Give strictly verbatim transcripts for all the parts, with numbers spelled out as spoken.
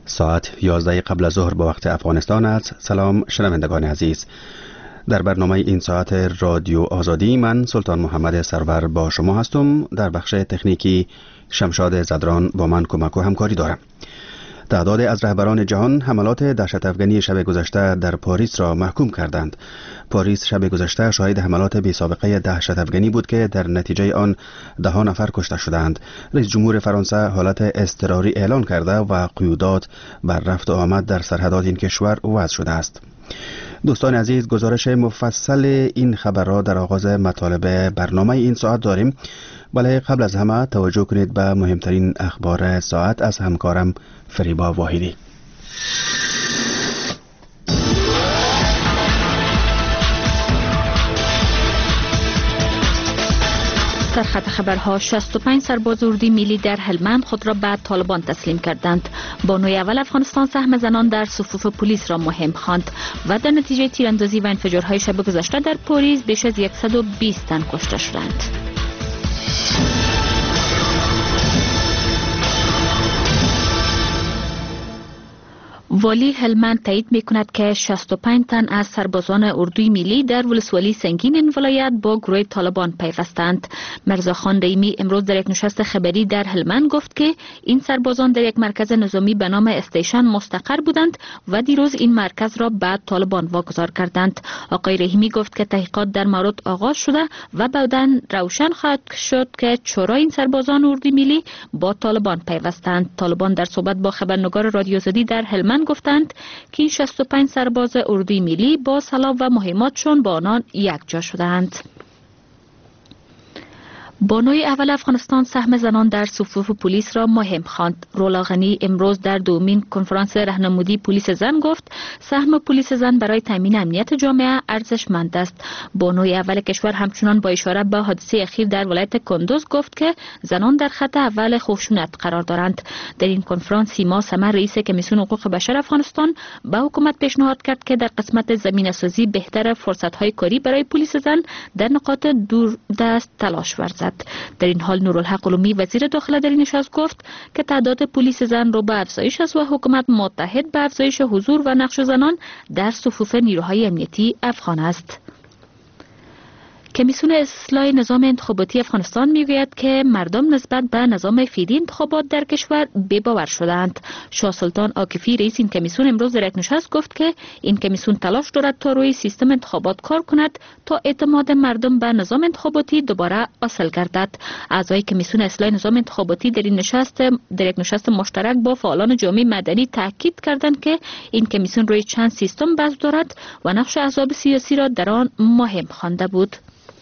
ساعت یازده قبل از ظهر به وقت افغانستان است. سلام شنوندگان عزیز، در برنامه این ساعت رادیو آزادی من سلطان محمد سرور با شما هستم. در بخش تکنیکی شمشاد زدران با من کمک و همکاری دارم. تعداد از رهبران جهان حملات دهشت افغانی شب گذشته در پاریس را محکوم کردند. پاریس شب گذشته شاهد حملات بی سابقه دهشت افغانی بود که در نتیجه آن ده ها نفر کشته شدند. رئیس جمهور فرانسه حالت اضطراری اعلان کرده و قیودات بر رفت و آمد در سرحدات این کشور وضع شده است. دوستان عزیز، گزارش مفصل این خبر را در آغاز مطالب برنامه این ساعت داریم، ولی قبل از همه توجه کنید به مهمترین اخبار ساعت از همکارم فریبا واحدی. در خط خبرها، شصت و پنج سرباز اردوی ملی در هلمند خود را به طالبان تسلیم کردند. بانوی اول افغانستان سهم زنان در صفوف پلیس را مهم خواند و در نتیجه تیراندازی و انفجارهای شب گذشته در پاریس بیش از صد و بیست تن کشته شدند. والی هلمند تایید می‌کند که شصت و پنج تن از سربازان اردوی ملی در ولسوالی سنگین این ولایت با گروه طالبان پیوستند. مرزا خان رحیمی امروز در یک نشست خبری در هلمند گفت که این سربازان در یک مرکز نظامی به نام استیشن مستقر بودند و دیروز این مرکز را به طالبان واگذار کردند. آقای رحیمی گفت که تحقیقات در مورد آغاز شده و بعداً روشن خواهد شد که چرا این سربازان اردوی ملی با طالبان پیوستند. طالبان در صحبت با خبرنگار رادیو آزادی در هلمند گفتند که این شصت و پنج سرباز اردوی ملی با سلاح و مهماتشون با آنان یک جا شدند. بانوی اول افغانستان سهم زنان در صفوف پلیس را مهم خواند. رولا غنی امروز در دومین کنفرانس راهنمودی پلیس زن گفت سهم پلیس زن برای تامین امنیت جامعه ارزشمند است. بانوی اول کشور همچنان با اشاره به حادثه اخیر در ولایت کندوز گفت که زنان در خط اول خشونت قرار دارند. در این کنفرانس سیما سمر رئیس کمیسیون حقوق بشر افغانستان به حکومت پیشنهاد کرد که در قسمت زمینه‌سازی بهتر فرصت‌های کاری برای پلیس زن در نقاط دور دست تلاش ورزد. در این حال نورالحق علومی وزیر داخله در این نشست گفت که تعداد پلیس زن رو به افزایش است و حکومت متحد به افزایش حضور و نقش زنان در صفوف نیروهای امنیتی افغان است. کمیسیون اصلاح نظام انتخاباتی افغانستان میگوید که مردم نسبت به نظام فعلی انتخابات در کشور بی‌باور شدند. شاه سلطان عاکفی رئیس این کمیسیون امروز در یک نشست گفت که این کمیسیون تلاش دارد تا روی سیستم انتخابات کار کند تا اعتماد مردم به نظام انتخاباتی دوباره اصل گردد. اعضای کمیسیون اصلاح نظام انتخاباتی در این نشست در یک نشست مشترک با فعالان جامعه مدنی تاکید کردند که این کمیسیون روی چند سیستم بحث دارد و نقش احزاب سیاسی را در آن مهم خوانده بود.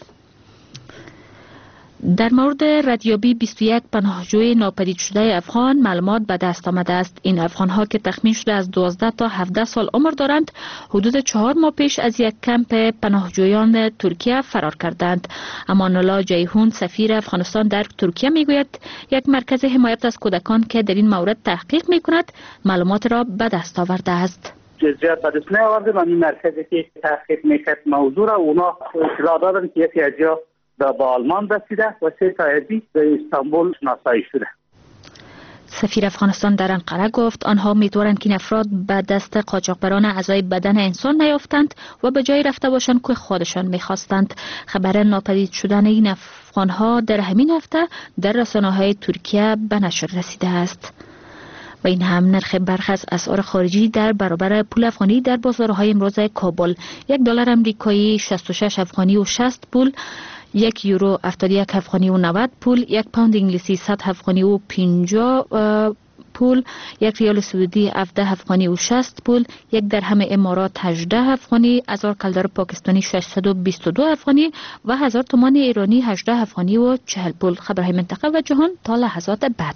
در مورد ردیابی بیست و یک پناهجوی ناپدید شده افغان معلومات به دست آمده است. این افغان‌ها که تخمین شده از دوازده تا هفده سال عمر دارند حدود چهار ماه پیش از یک کمپ پناهجویان ترکیه فرار کردند. امان الله جیهون سفیر افغانستان در ترکیه میگوید یک مرکز حمایت از کودکان که در این مورد تحقیق میکند معلومات را به دست آورده است. جزئیات به دست نیاورده و این مرکزی که تحقیق میکرد موضوع را اونا اطلاع دادن که یکی از جا به آلمان رسیده و سه تاییدی به استانبول شناسایی شده. سفیر افغانستان در انقره گفت آنها امیدوارند که این افراد به دست قاچاقبران اعضای بدن انسان نیافتند و به جای رفته باشند که خودشان میخواستند. خبر ناپدید شدن این افغانها در همین هفته در رسانه‌های ترکیه به نشر رسیده است. و این هم نرخ برخی از اسعار خارجی در برابر پول افغانی در بازارهای امروز کابل: یک دلار امریکایی شصت و شش افغانی و شصت پول، یک یورو هفتاد و یک افغانی و نود پول، یک پوند انگلیسی صد افغانی و پنجاه پول، یک ریال سعودی هفده افغانی و شصت پول، یک درهم امارات هجده افغانی، هزار کلدر پاکستانی ششصد و بیست و دو افغانی و هزار تومان ایرانی هجده افغانی و چهل پول. خبرهای منطقه و جهان تا لحظات بعد.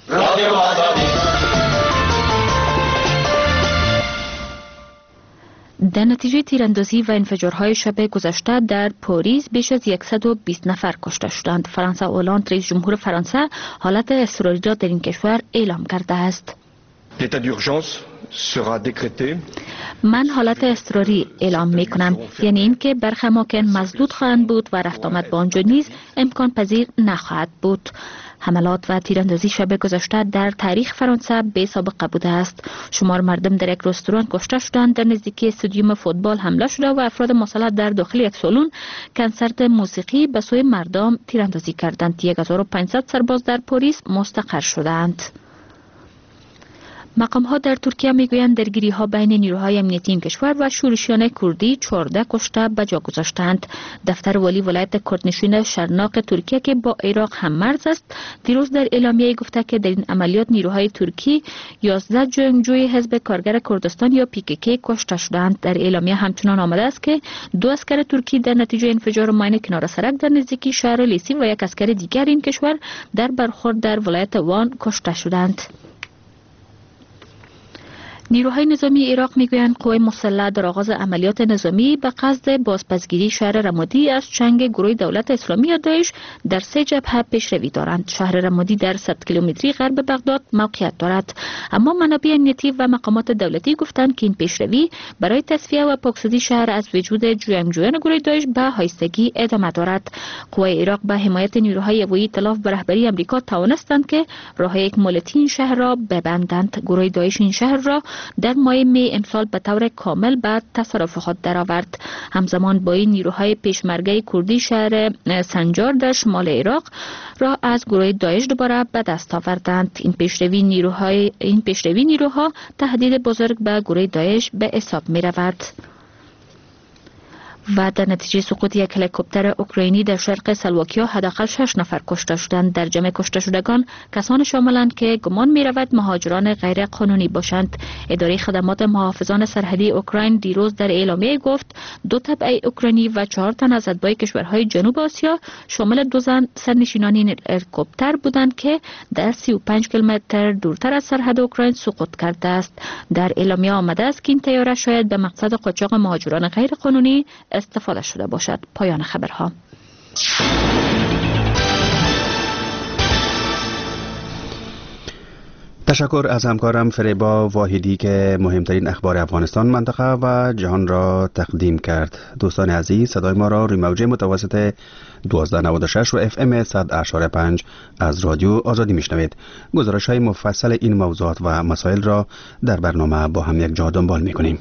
در نتیجه تیراندازی و انفجارهای شب گذشته در پاریس بیش از صد و بیست نفر کشته شدند. فرانسه هولند رئیس جمهور فرانسه حالت اضطراری را در این کشور اعلام کرده است. L'état d'urgence sera décrété. من حالت اضطراری اعلام می کنم، یعنی اینکه برخی اماکن مسدود خواهند بود و رفت آمد به آنجا نیز امکان پذیر نخواهد بود. حملات و تیراندازی شب گذشته در تاریخ فرانسه بی سابقه بوده است. شمار مردم در یک رستوران کشته شدند، در نزدیکی استادیوم فوتبال حمله شده و افراد مسلح در داخل یک سالن کنسرت موسیقی به سوی مردم تیراندازی کردند. یک هزار و پانصد سرباز در پاریس مستقر شدند. مقام ها در ترکیه میگویند درگیری ها بین نیروهای امنیتی این کشور و شورشیان کردی چهارده کشته به جا گذاشتند. دفتر والی ولایت کردنشین شرناق ترکیه که با عراق هم مرز است، دیروز در اعلامیه گفته که در این عملیات نیروهای ترکی یازده جنگجوی حزب کارگر کردستان یا پی کی کی کشته شدند. در اعلامیه همچنان آمده است که دو اسکر ترکی در نتیجه انفجار ماین کنار سرک در نزدیکی شهر لیسی و یک اسکر دیگر این کشور در برخورد در ولایت وان کشته شدند. نیروهای نظامی عراق میگویند قوای مسلح در آغاز عملیات نظامی به قصد بازپسگیری شهر رمادی از چنگ گروه دولت اسلامی یا داعش در سه جبهه پیشروی دارند. شهر رمادی در صد کیلومتری غرب بغداد موقعیت دارد، اما منابع امنیتی و مقامات دولتی گفتند که این پیشروی برای تصفیه و پاکسازی شهر از وجود جنگجویان گروه داعش به هایستگی ادامه دارد. قوای عراق به حمایت نیروهای هوایی ائتلاف به رهبری آمریکا توانستند که راه یک مولتی این شهر را ببندند. گروه داعش این شهر را در ماه می امسال به طور کامل به تصرف خود درآورد. همزمان با این نیروهای پیشمرگه کردی شهر سنجار در شمال عراق را از گروه داعش دوباره به دست آوردند. این پیشروی نیروهای این پیشروی نیروها تهدید بزرگ به گروه داعش به حساب می رود. و در نتیجه سقوط یک هلیکوپتر اوکراینی در شرق سلواکیا حداقل شش نفر کشته شدند. در جمع کشته شدگان کسان شاملند که گمان می رود مهاجران غیر قانونی باشند. اداره خدمات محافظان سرحدی اوکراین دیروز در اعلامیه گفت دو تبع اوکراینی و چهار تن از اتباع کشورهای جنوب آسیا شامل دو زن سرنشینان این هلیکوپتر بودند که در سی و پنج کیلومتر دورتر از سرحد اوکراین سقوط کرده است. در اعلامیه آمده است که این طیاره شاید به مقصد قاچاق مهاجران غیر قانونی استفاده شده باشد. پایان خبرها. تشکر از همکارم فریبا واحدی که مهمترین اخبار افغانستان، منطقه و جهان را تقدیم کرد. دوستان عزیز، صدای ما را روی موج متوسط دوازده نود و شش و اف ام صد اشاره پنج از رادیو آزادی میشنوید. گزارش های مفصل این موضوعات و مسائل را در برنامه با هم یک جا دنبال میکنیم.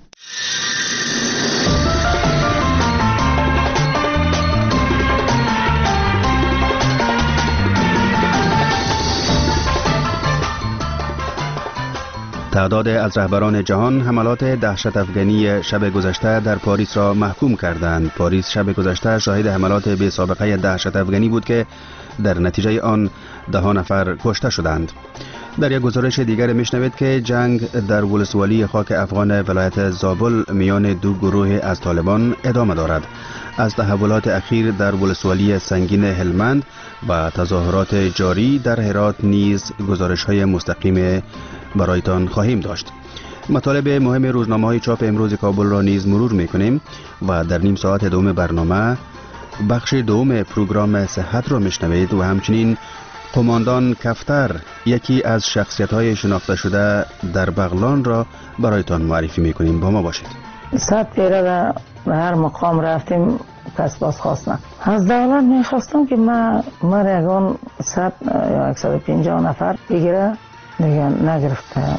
تعداد از رهبران جهان حملات دهشت افغانی شب گذشته در پاریس را محکوم کردند. پاریس شب گذشته شاهد حملات بی سابقه دهشت افغانی بود که در نتیجه آن ده نفر کشته شدند. در یک گزارش دیگر میشنوید که جنگ در ولسوالی خاک افغان ولایت زابل میان دو گروه از طالبان ادامه دارد. از تحولات اخیر در ولسوالی سنگین هلمند و تظاهرات جاری در هرات نیز گزارش‌های مستقیم برایتان خواهیم داشت. مطالب مهم روزنامه‌های چاپ امروز کابل را نیز مرور می‌کنیم و در نیم ساعت دوم برنامه بخش دوم پروگرام صحت را میشنوید و همچنین قماندان کفتر، یکی از شخصیت‌های شناخته شده در بغلان را برایتان معرفی می‌کنیم. با ما باشید. صد پیره به هر مقام رفتیم کس باز خواستن. از دولت میخواستم که ما ما یکان صد یا صد و پنجاه نفر بگیره، دیگه نگرفتم.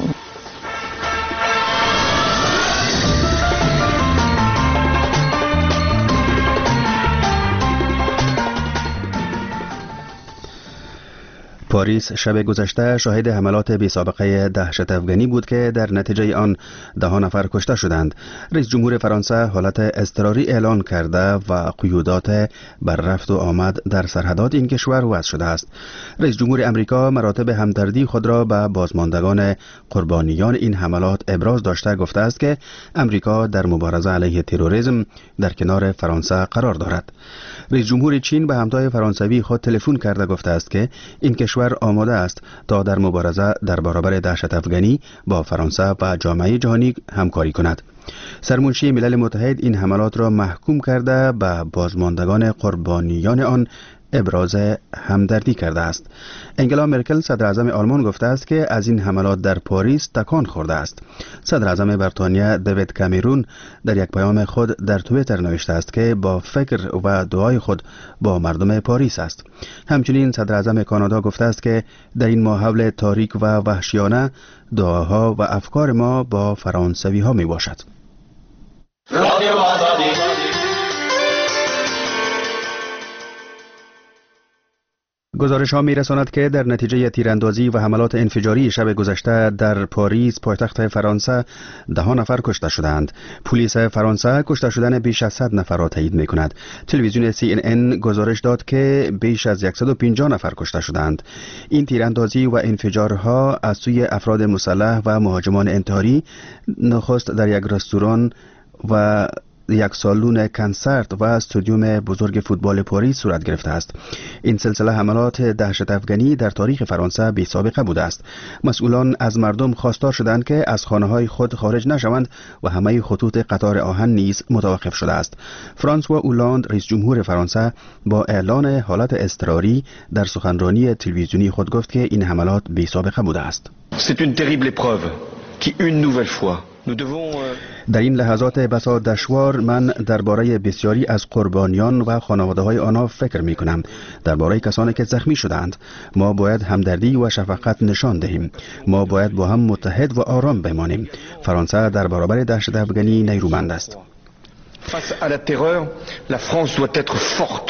پاریس شب گذشته شاهد حملات بی سابقه دهشت افغانی بود که در نتیجه آن ده نفر کشته شدند. رئیس جمهور فرانسه حالت اضطراری اعلان کرده و قیودات بر رفت و آمد در سرحدات این کشور وضع شده است. رئیس جمهور امریکا مراتب همدردی خود را به بازماندگان قربانیان این حملات ابراز داشته گفته است که امریکا در مبارزه علیه تروریسم در کنار فرانسه قرار دارد. رئیس جمهور چین به همتای فرانسوی خود تلفن کرده گفته است که این کشور آماده است تا در مبارزه در برابر دهشت افغانی با فرانسه و جامعه جهانی همکاری کند. سرمنشی ملل متحد این حملات را محکوم کرده به بازماندگان قربانیان آن ابراز همدردی کرده است. انگلا مرکل صدر اعظم آلمان گفته است که از این حملات در پاریس تکان خورده است. صدر اعظم بریتانیا دیوید کامرون در یک پیام خود در توییتر نوشته است که با فکر و دعای خود با مردم پاریس است. همچنین صدر اعظم کانادا گفته است که در این ماحول تاریک و وحشیانه دعاها و افکار ما با فرانسوی ها می باشد. گزارش ها می رساند که در نتیجه تیراندازی و حملات انفجاری شب گذشته در پاریس پایتخت فرانسه ده نفر کشته شدند. پلیس فرانسه کشته شدن بیش از صد نفر را تایید می کند. تلویزیون سی ان ان گزارش داد که بیش از صد و پنجاه نفر کشته شدند. این تیراندازی و انفجارها از سوی افراد مسلح و مهاجمان انتحاری نخست در یک رستوران و یک سالن کنسرت و استادیوم بزرگ فوتبال پاریس صورت گرفته است. این سلسله حملات دهشت افغانی در تاریخ فرانسه بی سابقه بوده است. مسئولان از مردم خواستار شدند که از خانه‌های خود خارج نشوند و همه خطوط قطار آهن نیز متوقف شده است. فرانسوا اولاند رئیس جمهور فرانسه با اعلان حالت اضطراری در سخنرانی تلویزیونی خود گفت که این حملات بی سابقه بوده است. C'est une terrible épreuve qui une nouvelle fois در این لحظات بسا دشوار من درباره بسیاری از قربانیان و خانواده های آنها فکر می کنم. درباره کسانی که زخمی شدند. ما باید همدردی و شفقت نشان دهیم. ما باید با هم متحد و آرام بمانیم. فرانسه در برابر دهشت افغانی نیرومند است. Face à la terreur, la France doit être forte.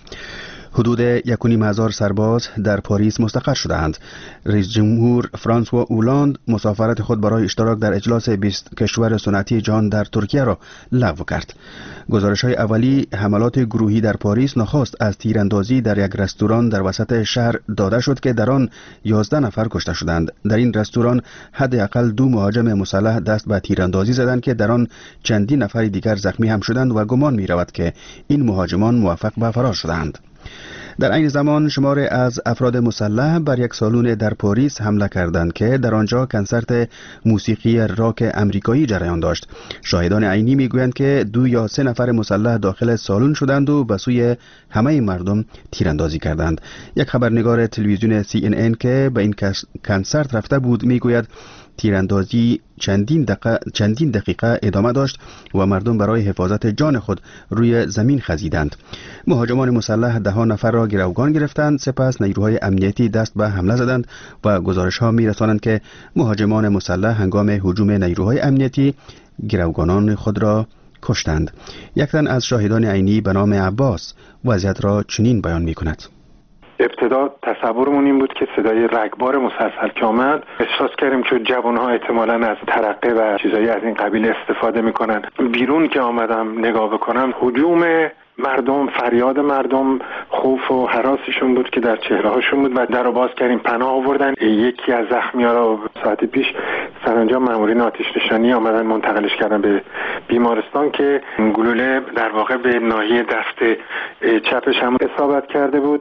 حدود یک و نیم هزار سرباز در پاریس مستقر شدند. رئیس جمهور فرانسوا اولاند مسافرت خود برای اشتراک در اجلاس بیست کشور صنعتی جهان در ترکیه را لغو کرد. گزارش‌های اولی حملات گروهی در پاریس نخست از تیراندازی در یک رستوران در وسط شهر داده شد که در آن یازده نفر کشته شدند. در این رستوران حداقل دو مهاجم مسلح دست به تیراندازی زدند که در آن چندین نفر دیگر زخمی هم شدند و گمان می‌رود که این مهاجمان موفق به فرار شدند. در این زمان شماری از افراد مسلح بر یک سالن در پاریس حمله کردند که در آنجا کنسرت موسیقی راک امریکایی جریان داشت. شاهدان عینی میگویند که دو یا سه نفر مسلح داخل سالن شدند و به سوی همه مردم تیراندازی کردند. یک خبرنگار تلویزیون سی ان ان که به این کنسرت رفته بود میگوید تیراندازی چندین دقیقه, چندین دقیقه ادامه داشت و مردم برای حفاظت جان خود روی زمین خزیدند. مهاجمان مسلح ده ها نفر را گروگان گرفتند، سپس نیروهای امنیتی دست به حمله زدند و گزارش ها می رسانند که مهاجمان مسلح هنگام هجوم نیروهای امنیتی گروگانان خود را کشتند. یک تن از شاهدان عینی به نام عباس وضعیت را چنین بیان می کند. ابتدا تصورمون این بود که صدای رگبار مسلسل که آمد احساس کردیم که جوانها احتمالاً از ترقه و چیزایی از این قبیل استفاده میکنن. بیرون که آمدم نگاه بکنم هجوم مردم، فریاد مردم، خوف و هراسشون بود که در چهره هاشون بود و در رو باز کردیم پناه آوردن. یکی از زخمی‌ها را ساعت پیش سرانجام مامورین آتش نشانی آمدن منتقلش کردن به بیمارستان که گلوله در واقع به ناحیه دست چپش هم اصابت کرده بود.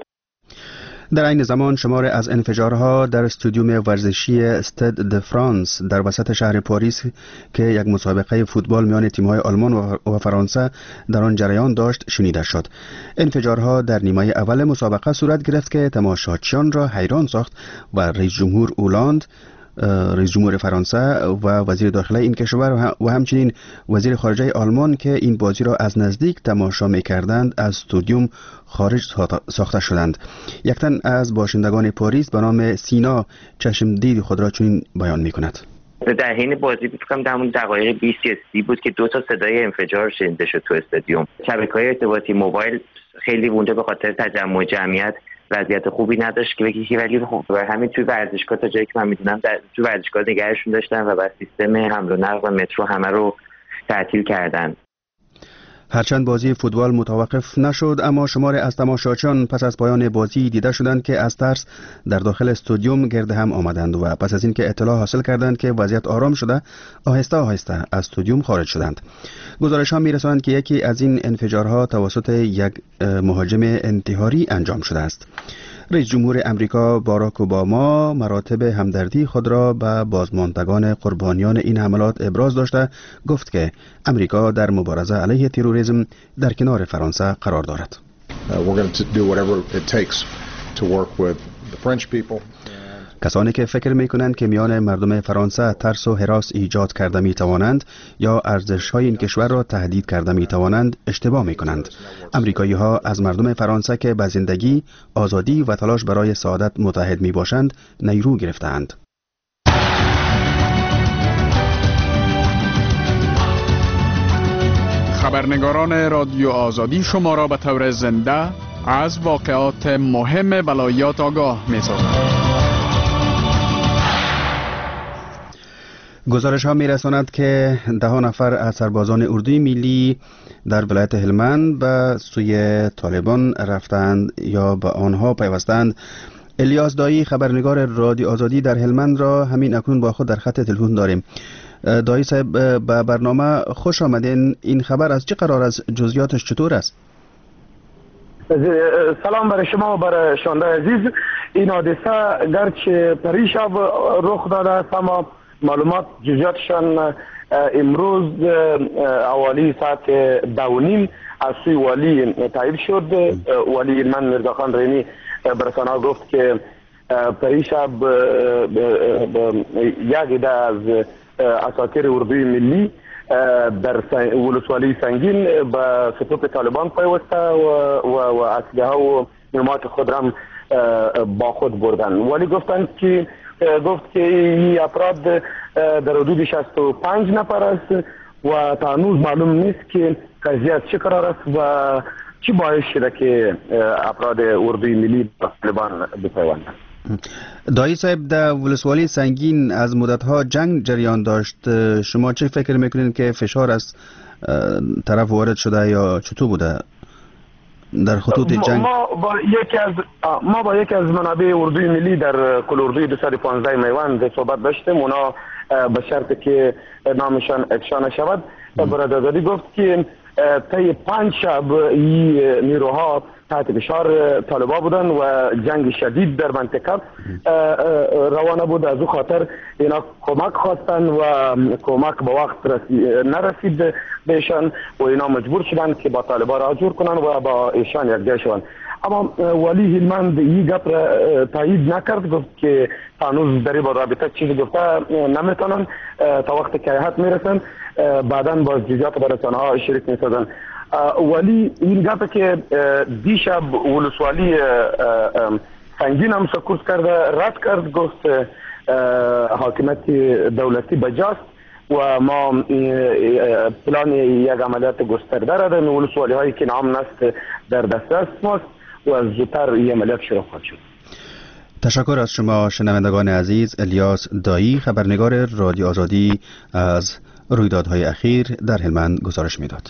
در این زمان شمار از انفجارها در استادیوم ورزشی استاد د فرانس در وسط شهر پاریس که یک مسابقه فوتبال میان تیم‌های آلمان و فرانسه در آن جریان داشت شنیده شد. انفجارها در نیمه اول مسابقه صورت گرفت که تماشاچیان را حیران ساخت و رئیس جمهور اولاند، رئیس جمهور فرانسه و وزیر داخله این کشور و همچنین وزیر خارجه آلمان که این بازی را از نزدیک تماشا می‌کردند از استادیوم خارج ساخته شدند. یک تن از باشندگان پاریس به نام سینا چشم دید خود را چنین بیان می‌کند. در حین بازی فکرم در همون دقایق بیست یا سی بود که دو تا صدای انفجار شنیده شد تو استادیوم. شبکه‌های ارتباطی موبایل خیلی اونجا به خاطر تجمع جمعیت وضعیت خوبی نداشت که بگی ولی خب همین توی ورزشگاه تا جایی که من میدونم در توی ورزشگاه نگهشون داشتن و بر سیستم حمل و نقل و مترو همه رو تعطیل کردن. هرچند بازی فوتبال متوقف نشد اما شماری از تماشاچیان پس از پایان بازی دیده شدند که از ترس در داخل استادیوم گرد هم آمدند و پس از اینکه اطلاع حاصل کردند که وضعیت آرام شده آهسته آهسته از استادیوم خارج شدند. گزارش‌ها می‌رسانند که یکی از این انفجارها توسط یک مهاجم انتحاری انجام شده است. رئیس جمهور امریکا باراک اوباما مراتب همدردی خود را به بازماندگان قربانیان این حملات ابراز داشته گفت که امریکا در مبارزه علیه تروریسم در کنار فرانسه قرار دارد. we're going to do whatever it takes to work with the French people. کسانی که فکر می کنند که میان مردم فرانسه ترس و هراس ایجاد کرده می توانند یا ارزش‌های این کشور را تهدید کرده می توانند اشتباه می کنند. امریکایی ها از مردم فرانسه که به زندگی، آزادی و تلاش برای سعادت متحد می باشند نیرو گرفتند. خبرنگاران رادیو آزادی شما را به طور زنده از واقعات مهم ولایات آگاه می سازند. گزارش ها می رساند که ده نفر از سربازان اردوی ملی در ولایت هلمند به سوی طالبان رفتند یا به آنها پیوستند. الیاس دایی خبرنگار رادیو آزادی در هلمند را همین اکنون با خود در خط تلفن داریم. دایی صاحب به برنامه خوش آمدین. این خبر از چه قرار است؟ جزئیاتش چطور است؟ سلام برای شما و برای شنونده عزیز. این حادثه گرچه پریشب رخ داده است اما معلومات جزئیاتشان امروز حوالی ساعت دو و نیم از سوی والی تایید شد. والی من میرزا خان رحیمی به رسانه‌ها گفت که پریشب یک عده از اساطیر اردوی ملی در ولسوالی سنگین به صفوف طالبان پیوسته و و اسلحه و مهمات خود را با خود بردن. ولی گفتند که گفت که این افراد در حدود شصت و پنج نفر است و تا هنوز معلوم نیست که قضیه از چه قرار است و چی باعث شده که افراد اردوی ملی به طالبان بپیوندند. دایی صاحب، در ولسوالی سنگین از مدتها جنگ جریان داشت. شما چه فکر میکنین که فشار از طرف وارد شده یا چطور بوده در خطوط جنگ؟ ما با یکی از ما با یکی از منابع اردوی ملی در کل اردوی دویست و پانزده میوند صحبت داشتیم. اونا به شرطی که نامشان افشا نشود برادر آزادی گفت که طی پنج شب این نیروها تحت فشار طالبان بودن و جنگ شدید در منطقه روانه بود. از او خاطر اینا کمک خواستن و کمک به وقت نرسید بهشان و اینا مجبور شدن که با طالبان را جور کنن و با ایشان یکجا شوند. اما ولی هلمند این گپ را تایید نکرد، گفت که هنوز در این رابطه چیزی گفته نمیتونن تا وقتی که هیئت میرسن بعداً باز جزئیات به رسانه‌ها شریک میسازن. ولی این گپ که دیشب ولسوالی سنگین هم سکوت کرده رد کرد، گفت حاکمیت دولتی بجاست و ما پلان یک عملیات گسترده را داریم. ولسوالی هایی که نام نست در دسترس ماست و زودتر این عملیات شروع خواهد شد. تشکر از شما شنوندگان عزیز. الیاس دایی خبرنگار رادیو آزادی از رویدادهای اخیر در هلمند گزارش میداد.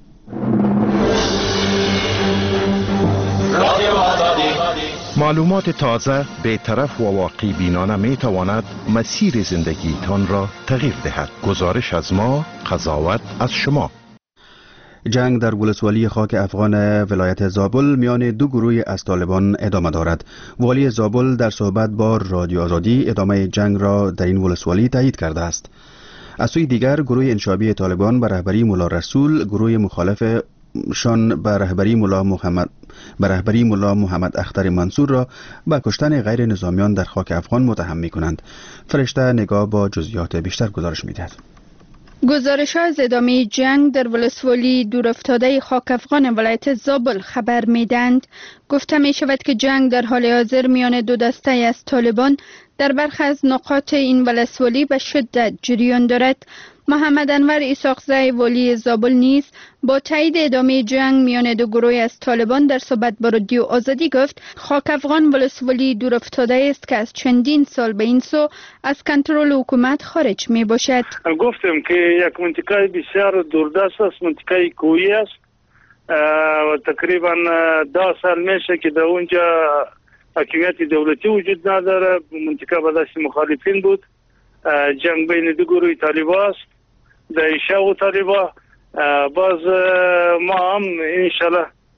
معلومات تازه بی‌طرف و واقعی بینانه می تواند مسیر زندگیتان را تغییر دهد. گزارش از ما، قضاوت از شما. جنگ در ولسوالی خاک افغان ولایت زابل میان دو گروه از طالبان ادامه دارد. والی زابل در صحبت با رادیو آزادی ادامه جنگ را در این ولسوالی تایید کرده است. از سوی دیگر گروه انشابی طالبان به رهبری مولا رسول گروه مخالف شان به رهبری مولا محمد به رهبری مولا محمد اختر منصور را به کشتن غیر نظامیان در خاک افغان متهم می کنند. فرشته نگاه با جزئیات بیشتر گزارش می دهد. گزارش ها از ادامه جنگ در ولسوالی دورافتاده خاک افغان ولایت زابل خبر میدند. گفته می شود که جنگ در حال حاضر میان دو دسته از طالبان در برخی از نقاط این ولسوالی به شدت جریان دارد. محمد انور ایساقزی والی زابل نیز با تایید ادامه جنگ میان دو گروه از طالبان در صحبت با رادیو آزادی گفت خاک افغان ولسوالی دورافتاده است که از چندین سال به این سو از کنترل حکومت خارج می باشد. گفتم که یک منطقه بسیار دوردست است، منطقه کوهی است و تقریبا ده سال میشه که در اونجا حاکمیت دولتی وجود نداره. منطقه به دست مخالفین بود. جنگ بین دو گروه طالبان است، داعش و طالبان. باز ما هم انشالله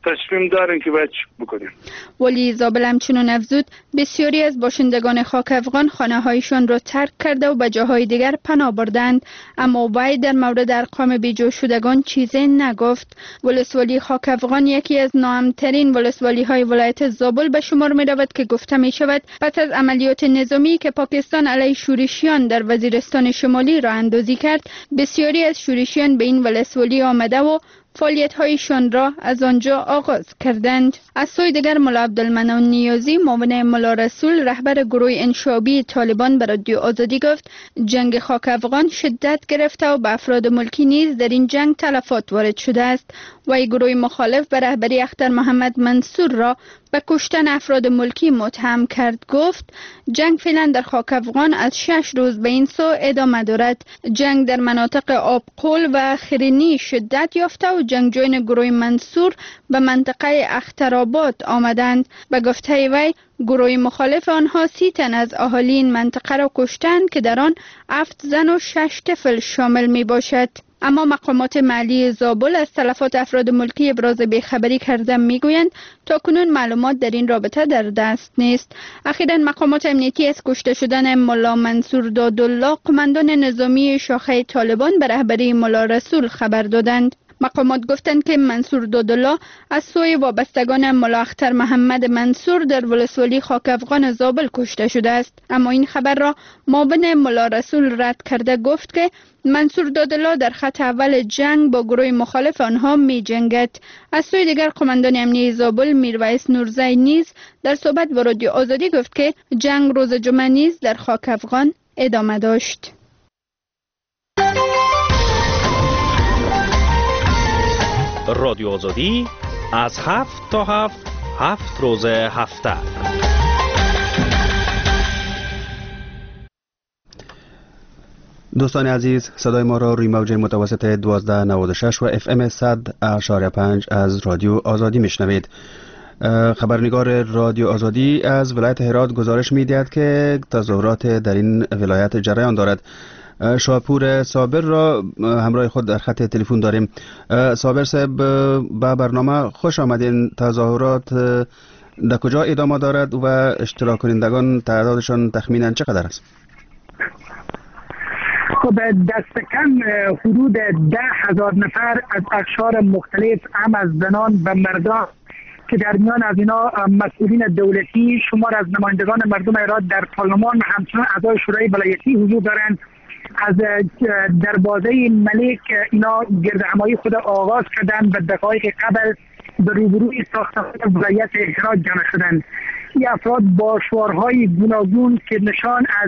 تصمیم داریم که باید چی بکنیم. ولی زابل همچنین افزود بسیاری از باشندگان خاک افغان خانه هایشان را ترک کرده و به جاهای دیگر پناه بردند، اما وی در مورد ارقام بیجا شدگان چیزی نگفت. ولسوالی خاک افغان یکی از ناامن‌ترین ولسوالی های ولایت زابل به شمار می رود که گفته می شود پس از عملیات نظامی که پاکستان علیه شورشیان در وزیرستان شمالی را اندازی کرد، بسیاری از شورشیان به این ولسوالی آمده و فعالیت هایشان را از آنجا آغاز کردند. از سوی دیگر ملا عبدالمنان نیازی معاون ملا رسول رهبر گروه انشابی طالبان به رادیو آزادی گفت جنگ خاک افغان شدت گرفته و به افراد ملکی نیز در این جنگ تلفات وارد شده است. و گروه مخالف به رهبری اختر محمد منصور را به کشتن افراد ملکی متهم کرد. گفت جنگ فعلا در خاک افغان از شش روز به این سو ادامه دارد. جنگ در مناطق آبقول و خرینی شدت یافته و جنگجویان گروه منصور به منطقه اخترآباد آمدند. به گفته وی گروه مخالف آنها سی تن از اهالی این منطقه را کشتند که در آن هفت زن و شش طفل شامل می باشد. اما مقامات محلی زابل از تلفات افراد ملکی ابراز بیخبری کرده میگویند تاکنون معلومات در این رابطه در دست نیست. اخیراً مقامات امنیتی از کشته شدن ملا منصور دادالله قماندان نظامی شاخه طالبان به رهبری ملا رسول خبر دادند. مقامات گفتند که منصور دادالله از سوی وابستگان ملا اختر محمد منصور در ولسوالی خاک افغان زابل کشته شده است، اما این خبر را معاون ملا رسول رد کرده گفت که منصور دادالله در خط اول جنگ با گروه مخالف آنها می جنگد. از سوی دیگر قماندان امنیتی زابل میرویس نورزی نیز در صحبت با رادیو آزادی گفت که جنگ روز جمعه نیز در خاک افغان ادامه داشت. رادیو آزادی از هفت تا هفت هفت روز هفته. دوستان عزیز، صدای ما را روی موج متوسط دوازده نود و شش و اف ام صد اشاره پنج از رادیو آزادی میشنوید. خبرنگار رادیو آزادی از ولایت هرات گزارش می‌دهد که تظاهرات در این ولایت جریان دارد. شاپور صابر را همراه خود در خط تلفن داریم. صابر صاحب، به برنامه خوش آمدین. تظاهرات در کجا ادامه دارد و اشتراک کنندگان تعدادشان تخمینا چقدر است؟ خب دست کم حدود ده هزار نفر از اقشار مختلف، هم از زنان و مردان که در میان از اینا مسئولین دولتی، شمار از نمایندگان مردم هرات در پارلمان و همچنان اعضای شورای ولایتی حضور دارند. از دروازه ملک اینا گردهمایی خود آغاز کردند و دقایق قبل به روبروی ساختمان ولایت هرات جمع شدند. این افراد با شعارهای گوناگون که نشان از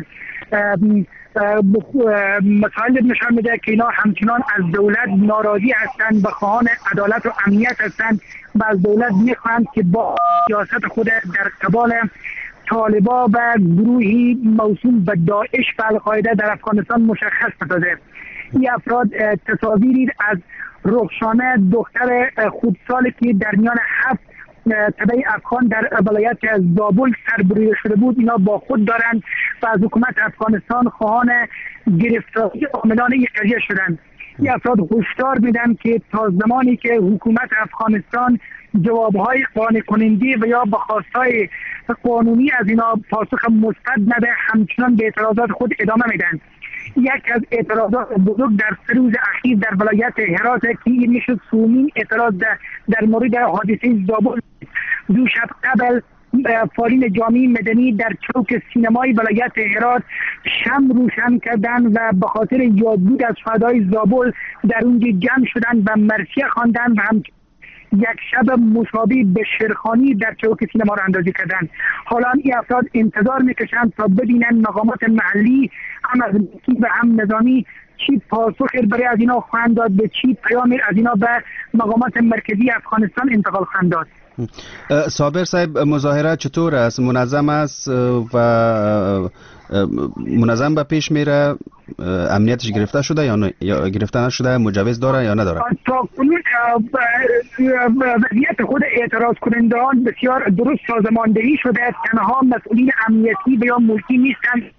مسائل نشان میده که اینا همچنان از دولت ناراضی هستند و خواهان عدالت و امنیت هستند و از دولت میخواهند که با سیاست خود در قبال طالبا و گروهی موسوم به داعش و القاعده در افغانستان مشخص بسازه. این افراد تصاویری از رخشانه دختر خودسالی که در میان هفت تبع افغان در ولایت زابل سربریده شده بود اینا با خود دارند و از حکومت افغانستان خواهان گرفتاری عاملان این قضیه شدند. این افراد هشدار میدن که تا زمانی که حکومت افغانستان جوابهای قانع کننده و یا به خواستهای قانونی از اینا پاسخ مثبت نده، همچنان به اعتراضات خود ادامه میدن. یک از اعتراضات بزرگ در سه روز اخیر در ولایت هرات که این میشه سومین اعتراض در, در مورد حادثه زابل. دو شب قبل فعالین جامعه مدنی در چوک سینمای ولایت هرات شمع روشن کردند و به خاطر یادبود از شهدای زابل در اونجا جمع شدند و مرثیه خواندند و هم یک شب مشابه به شیرخوانی در چوک سینما را اندازی کردند. حالا این افراد انتظار میکشند تا ببینن مقامات محلی هم از ملکی و هم نظامی چی پاسخ برای از اینا خواهند داد، به چی پیام از اینا به مقامات مرکزی افغانستان انتقال خواهند داد. صابر صاحب، مظاهره چطور است؟ منظم است و منظم به پیش میره؟ امنیتش گرفته شده یا, یا گرفته نشده؟ مجوز داره یا نداره؟ تا کنون وضعیت خود اعتراض کنندگان بسیار درست سازماندهی شده. تنها مسئولین امنیتی یا ملکی نیستند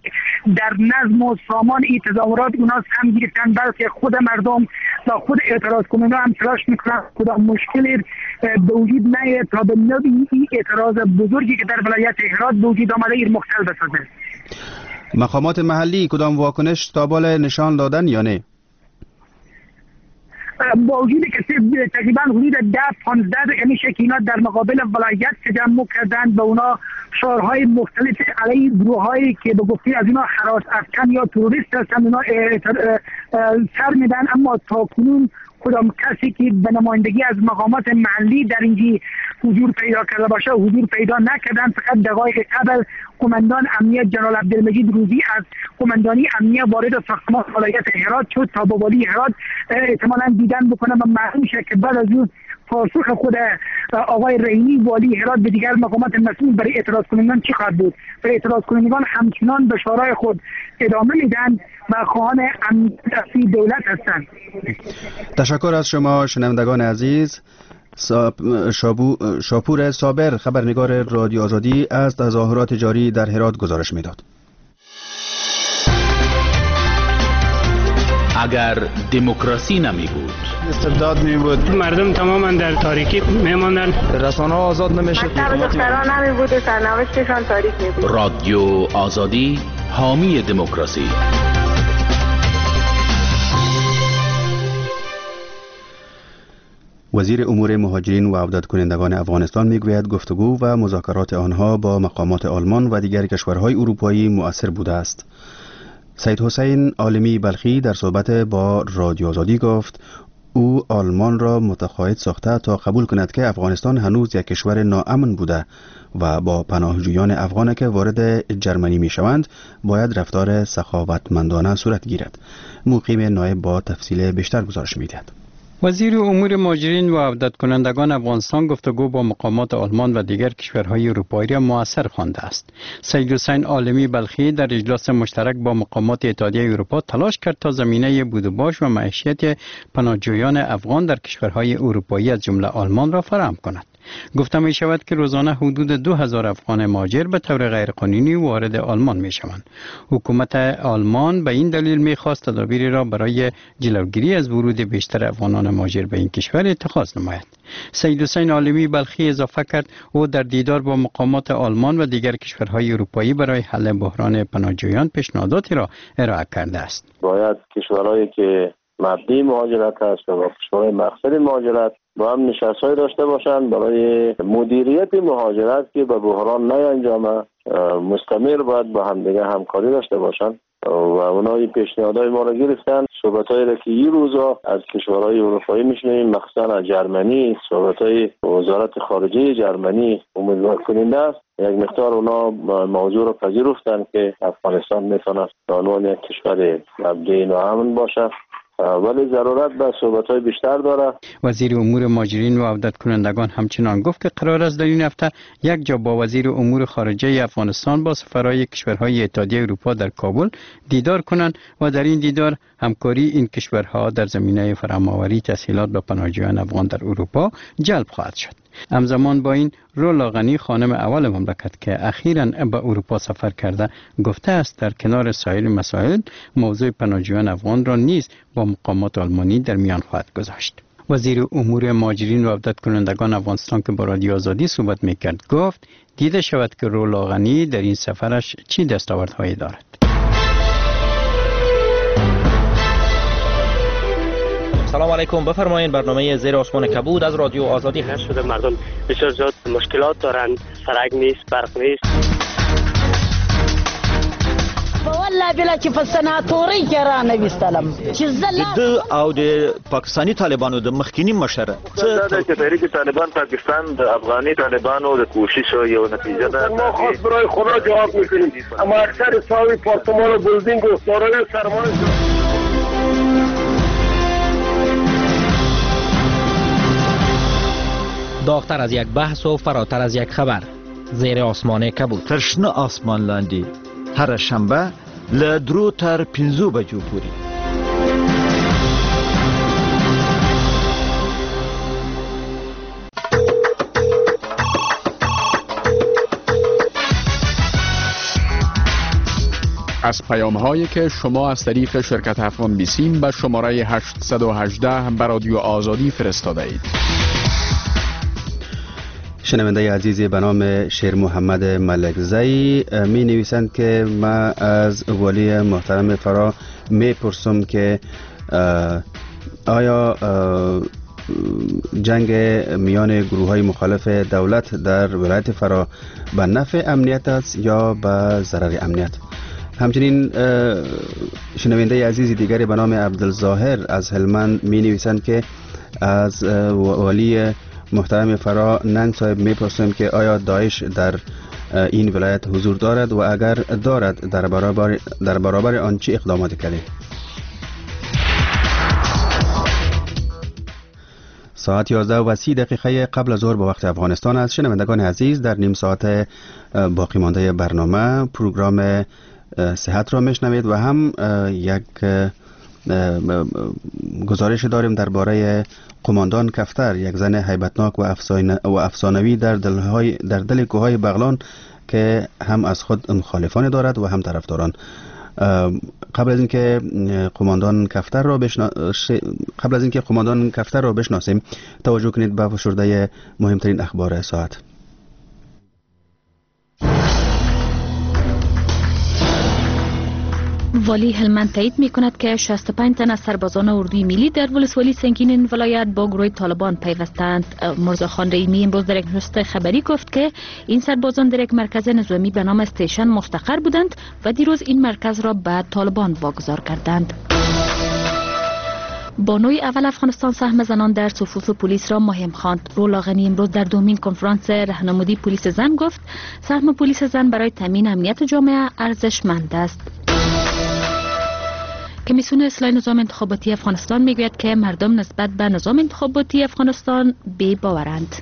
در نظم و سامان این تظاهرات اونا هم گرفتن، بلکه خود مردم و خود اعتراض کننده هم تلاش میکنن کدام مشکلی به وجود نیاد تا به نوعی این اعتراض بزرگی که در ولایت هرات به وجود آمده ایر مختل بسازه. مقامات محلی کدام واکنش تا بال نشان دادن یا نه؟ با وجود که تقریبا حدود ده پانزده یعنی شکینات در مقابل ولایت تجمع کردن، به اونا شعارهای مختلف علیه گروه‌هایی که به گفته از اینا حراس افکن یا تروریست هستن اونا سر میدن، اما تاکنون کدام کسی که به نمایندگی از مقامات محلی در اینجا حضور پیدا کرده باشه حضور پیدا نکردن. فقط دقایق قبل قماندان امنیت جنرال عبدالمجید روزی از قماندانی امنیت وارد ساختمان ولایت هرات شد تا با والی هرات احتمالاً دیدن بکنه و معلوم شه که بعد از اون پاسخ خود آقای رحیمی والی هرات به دیگر مقامات مسئول برای اعتراض کنندگان چی خواهد بود. و اعتراض کنندگان همچنان به شعارهای خود ادامه میدن و خواهان امنیت دولت هستند. تشکر از شما شنوندگان عزیز. شابو شاپور صابر خبرنگار رادیو آزادی از تظاهرات جاری در هرات گزارش میداد. اگر دموکراسی نمی بود، استبداد می بود، مردم تماما در تاریکی میماندن، رسانه ها آزاد نمیشد، دختران نمی بود و سرنوشتشان تاریک می بود. رادیو آزادی حامی دموکراسی. وزیر امور مهاجرین و عودت کنندگان افغانستان میگوید گفتگو و مذاکرات آنها با مقامات آلمان و دیگر کشورهای اروپایی مؤثر بوده است. سید حسین عالمی بلخی در صحبت با رادیو آزادی گفت او آلمان را متقاعد ساخته تا قبول کند که افغانستان هنوز یک کشور ناامن بوده و با پناهجویان افغان که وارد جرمنی می شوند باید رفتار سخاوتمندانه صورت گیرد. مقیم نایب با تفصیل بیشتر گزارش می دهد. وزیر امور مهاجرین و عودت کنندگان افغانستان گفتگو با مقامات آلمان و دیگر کشورهای اروپایی را مؤثر خوانده است. سید حسین عالمی بلخی در اجلاس مشترک با مقامات اتحادیه اروپا تلاش کرد تا زمینه بود و باش و معیشت پناهجویان افغان در کشورهای اروپایی از جمله آلمان را فراهم کند. گفته می شود که روزانه حدود دو هزار افغان مهاجر به طور غیرقانونی وارد آلمان می شوند. حکومت آلمان به این دلیل می خواست تدابیری را برای جلوگیری از ورود بیشتر افغانان مهاجر به این کشور اتخاذ نماید. سید حسین عالمی بلخی اضافه کرد او در دیدار با مقامات آلمان و دیگر کشورهای اروپایی برای حل بحران پناهجویان پیشنهاداتی را ارائه کرده است. باید کشورهایی که مبدی مهاجرت هست و کشورهای مقصد مهاجرت با هم نشست‌های داشته باشند برای مدیریت مهاجرت که به بحران نیانجامه مستمر باید با هم دیگه همکاری داشته باشند و اونا این پیشنهادهای ما را گرفتن. صحبت‌هایی را که این روزا از کشورهای اروپایی میشنویم مخصوصا از جرمنی، صحبت‌های وزارت خارجه جرمنی امیدوار کننده است. یک مقدار اونا موضوع را پذیرفتن که افغانستان میتونه به عنوان یک کشور مبدی و امن باشه، ولی ضرورت به صحبت‌های بیشتر داره. وزیر امور مهاجرین و عودت کنندگان همچنان گفت که قرار است در این هفته یک جا با وزیر امور خارجه افغانستان با سفرهای کشورهای اتحادیه اروپا در کابل دیدار کنند و در این دیدار همکاری این کشورها در زمینه فراهم‌آوری تسهیلات به پناهجویان افغان در اروپا جلب خواهد شد. همزمان با این رولا غنی خانم اول مملکت که اخیراً به اروپا سفر کرده گفته است در کنار سایر مسائل موضوع پناهجویان افغان را نیز با مقامات آلمانی در میان خواهد گذاشت. وزیر امور مهاجرین و عودت کنندگان افغانستان که با رادیو آزادی صحبت میکرد گفت دیده شود که رولا غنی در این سفرش چی دستاوردهایی دارد. سلام علیکم، بفرمایید. برنامه زیر آسمان کبود از رادیو آزادی هست. شده مردم بسیار زیاد مشکلات دارند، سرک نیست، برق نیست. والله بلا چې په سناتوري کې را نویستلم چې د او د پاکستانی طالبانو د مخکینی مشر څه د تحریک طالبان پاکستان د افغاني طالبانو د کوشش یو نتیجه ده. ما خاص برای خدا جواب میکنیم، اما اکثر ساوی پارتمان بلدینگ و دارای سرمایه داغتر از یک بحث و فراتر از یک خبر. زیر آسمان کبود. ترشنه آسمان لاندی هر شنبه له درو تر پنځو بجو پورې. از پیام هایی که شما از طریق شرکت افغان بیسیم به شماره هشت یک هشت به رادیو آزادی فرستاده اید. شنونده عزیزی به نام شیر محمد ملکزی می نویسند که ما از ولی محترم فرا می پرسم که آیا جنگ میان گروه های مخالف دولت در ولایت فرا به نفع امنیت است یا به ضرر امنیت؟ همچنین شنونده عزیزی دیگری به نام عبدالظاهر از هلمند می نویسند که از ولی محترم فرا ننگ صاحب می پرسیم که آیا داعش در این ولایت حضور دارد و اگر دارد در برابر در برابر آن چه اقداماتی کرده؟ ساعت یازده و سی دقیقه قبل از ظهر به وقت افغانستان است. شنوندگان عزیز، در نیم ساعت باقی مانده برنامه پروگرام صحت را میشنوید و هم یک گزارش داریم درباره قماندان کفتر، یک زن هیبتناک و افسانوی در دلهای در دل کوههای بغلان که هم از خود مخالفان دارد و هم طرفداران. قبل از اینکه قماندان کفتر را بشنا... قبل از اینکه قماندان کفتر را بشناسیم، توجه کنید به فشرده مهمترین اخبار ساعت. والی هلمند تایید می کند که شصت و پنج تن از سربازان اردوی ملی در ولسوالی سنگین این ولایت با گروه طالبان پیوستند. مرزا خان رحیمی امروز در یک نشست خبری گفت که این سربازان در یک مرکز نظامی به نام استیشن مستقر بودند و دیروز این مرکز را به طالبان واگذار کردند. بانوی اول افغانستان سهم زنان در صفوف پلیس را مهم خواند. رولا غنی امروز در دومین کنفرانس راهنمایی پلیس زن گفت سهم پلیس زن برای تامین امنیت جامعه ارزشمند است. کمیسیون اصلاح نظام انتخاباتی افغانستان میگوید که مردم نسبت به نظام انتخاباتی افغانستان بی باورند.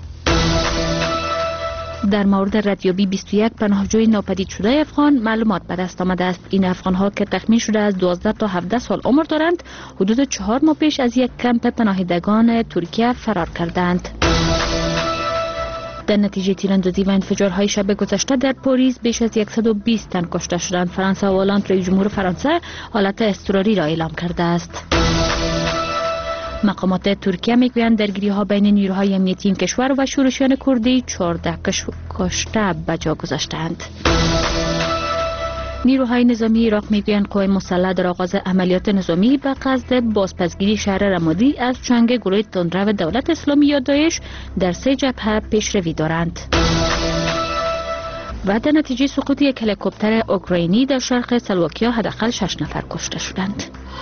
در مورد ردیابی بیست و یک پناهجوی ناپدید شده افغان معلومات به دست آمده است. این افغان‌ها که تخمین شده از دوازده تا هفده سال عمر دارند، حدود چهار ماه پیش از یک کمپ پناهندگان ترکیه فرار کردند. در نتیجه تیراندازی و انفجارهای شب گذشته در پاریس بیش از صد و بیست تن کشته شدند. فرانسه و هلند رئیس جمهور فرانسه حالت اضطراری را اعلام کرده است. مقامات ترکیه میگویند درگیری‌ها بین نیروهای امنیتی این کشور و شورشیان کردی چهارده کشته به جا گذاشتند. نیروهای نظامی عراق میگویند قوای مسلح در آغاز عملیات نظامی به قصد بازپسگیری شهر رمادی از چنگ گروه تندرو دولت اسلامی یا داعش در سه جبهه پیشروی دارند. و در نتیجه سقوط یک هلیکوپتر اوکراینی در شرق سلواکیا حداقل شش نفر کشته شدند.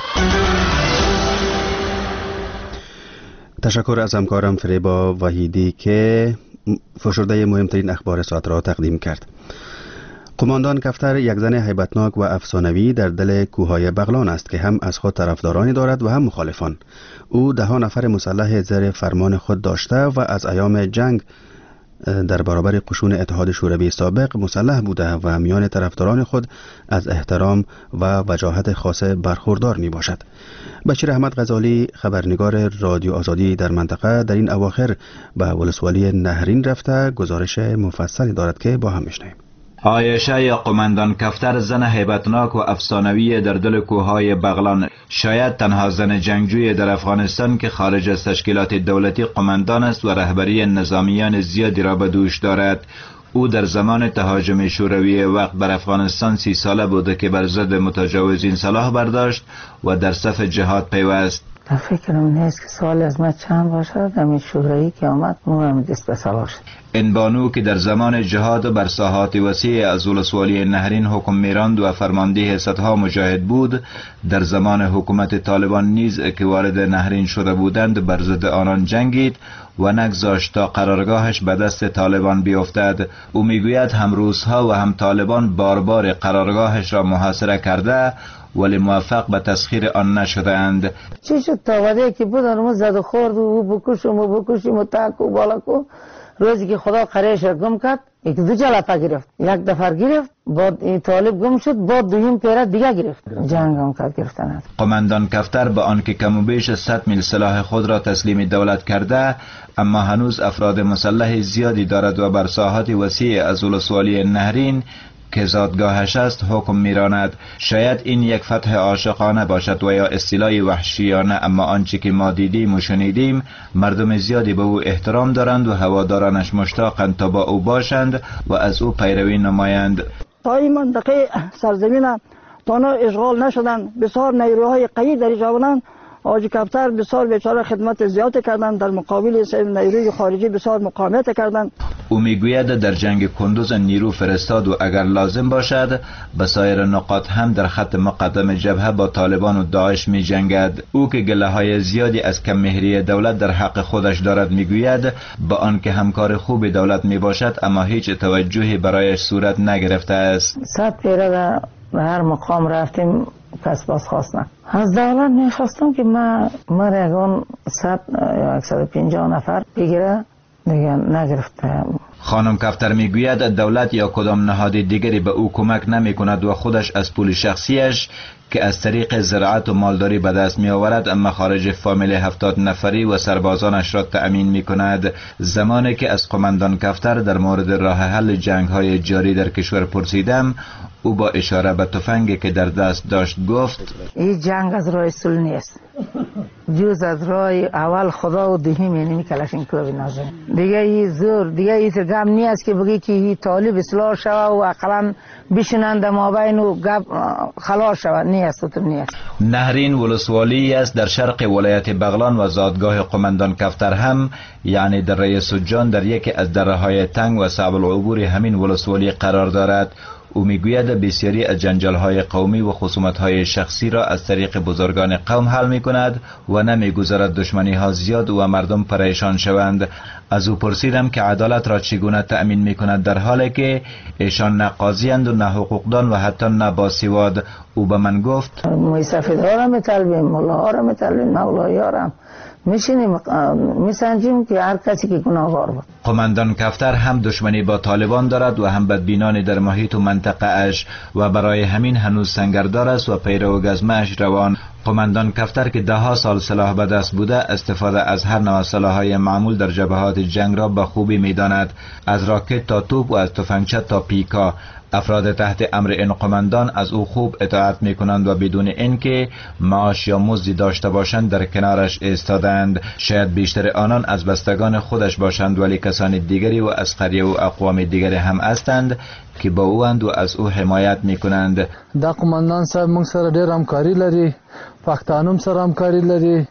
تشکر از همکارم فریبا وحیدی که فشرده مهمترین اخبار ساعت را تقدیم کرد. قماندان کفتر یک زن هیبتناک و افسانوی در دل کوههای بغلان است که هم از خود طرفدارانی دارد و هم مخالفان. او ده ها نفر مسلح زیر فرمان خود داشته و از ایام جنگ در برابر قشون اتحاد شوروی سابق مسلح بوده و میان طرفداران خود از احترام و وجاهت خاص برخوردار می باشد. بشیر احمد غزالی، خبرنگار رادیو آزادی در منطقه، در این اواخر به ولسوالی نهرین رفته گزارش مفصلی دارد که با هم میشنویم. عایشه یا قماندان کفتر زن هیبتناک و افسانوی در دل کوههای بغلان، شاید تنها زن جنگجوی در افغانستان که خارج از تشکیلات دولتی قماندان است و رهبری نظامیان زیادی را به دوش دارد. او در زمان تهاجم شوروی وقت بر افغانستان سی ساله بوده که بر ضد متجاوزین سلاح برداشت و در صف جهاد پیوست. در فکرم نیست که سال از ما چند باشد، همین شوروی که آمد مو هم دست به سلاح شد. این بانو که در زمان جهاد بر ساحات وسیع از ولسوالی نهرین حکم میراند و فرمانده صدها مجاهد بود، در زمان حکومت طالبان نیز که وارد نهرین شده بودند بر ضد آنان جنگید و نگذاشت تا قرارگاهش به دست طالبان بیفتد. او میگوید هم روسها و هم طالبان بار بار قرارگاهش را محاصره کرده ولی موفق به تسخیر آن نشده اند. چی شد تا وعده که بودن ما زد و خورد و بکشم و بکشم و تک و بالا کو، روزی که خدا قریش را گم کرد یک دو جلپه گرفت، یک دفر گرفت، بعد این طالب گم شد، بعد دویم پیره دیگه گرفت، جنگ هم کرد گرفتن. قماندان کفتر به آنکه کم و بیش صد میل سلاح خود را تسلیم دولت کرده، اما هنوز افراد مسلح زیادی دارد و بر ساحات وسیع از ولسوالی نهرین که زادگاهش است حکم میراند. شاید این یک فتح عاشقانه باشد و یا اصطلاحی وحشیانه، اما آنچه که ما دیدیم و شنیدیم مردم زیادی به او احترام دارند و هوادارانش مشتاقند تا با او باشند و از او پیروی نمایند. تا این منطقه سرزمین تانا اشغال نشدن، بسیار نیروهای قوی در اینجا بودند. حاجی کفتر بسیار بیچاره خدمت زیاد کردند، در مقابل نیروی خارجی بسیار مقاومت کردند. او میگوید در جنگ کندوز نیرو فرستاد و اگر لازم باشد به سایر نقاط هم در خط مقدم جبهه با طالبان و داعش می جنگد. او که گله های زیادی از کم مهری دولت در حق خودش دارد میگوید با آنکه همکار خوب دولت می باشد اما هیچ توجهی برایش صورت نگرفته است. صد پیره در هر مقام رفتیم کس باز خواستن. از دولت میخواستم که ما ما یکان صد یا صد و پنجاه نفر بگیره، دیگه نگرفته. خانم کفتر میگوید دولت یا کدام نهاد دیگری به او کمک نمی کند و خودش از پول شخصیش که از طریق زراعت و مالداری به دست می آورد مخارج فامیل هفتاد نفری و سربازانش را تأمین می کند. زمانی که از قماندان کفتر در مورد راه حل جنگ های جاری در کشور پرسیدم، او با اشاره به تفنگی که در دست داشت گفت این جنگ از راه صلح نیست، جز از راه اول خدا و دوم یعنی کلاشینکوف نازم. دیگه این زور دیگه این گم نیست که بگی که این طالب اصلاح شوه و اقلا بشنند مابین و گپ خلاص شود، نیست تو نیست. نهرین ولسوالی است در شرق ولایت بغلان و زادگاه قماندان کفتر هم یعنی در رئیس جان در یکی از دره‌های تنگ و صعب العبور همین ولسوالی قرار دارد. او میگوید بسیاری از جنجال‌های قومی و خصومت‌های شخصی را از طریق بزرگان قوم حل می‌کند و نمی‌گذارد دشمنی‌ها زیاد و مردم پریشان شوند. از او پرسیدم که عدالت را چگونه تأمین می‌کند در حالی که ایشان نه قاضی‌اند و نه حقوقدان و حتی نه باسواد. او به من گفت ما سفیدها را می‌طلبیم، ملاها را می‌طلبیم، مولایی‌ها را میشینیم میسنجیم که هر کسی که گناهکار بود. قماندان کفتر هم دشمنی با طالبان دارد و هم بدبینانی در محیط و منطقه اش و برای همین هنوز سنگردار است و پیرو گزمه اش روان. قماندان کفتر که ده ها سال سلاح به دست بوده استفاده از هر نوع سلاح‌های معمول در جبهات جنگ را به خوبی میداند، از راکت تا توپ و از تفنگچه تا پیکا. افراد تحت امر این قماندان از او خوب اطاعت می کنند و بدون اینکه معاش یا مزدی داشته باشند در کنارش ایستادند. شاید بیشتر آنان از بستگان خودش باشند ولی کسان دیگری و از قریه و اقوام دیگری هم هستند که با او اند و از او حمایت می کنند. دا قماندان صاحب موږ سره ډېر همکاري لري، پښتانه سره همکاري لري،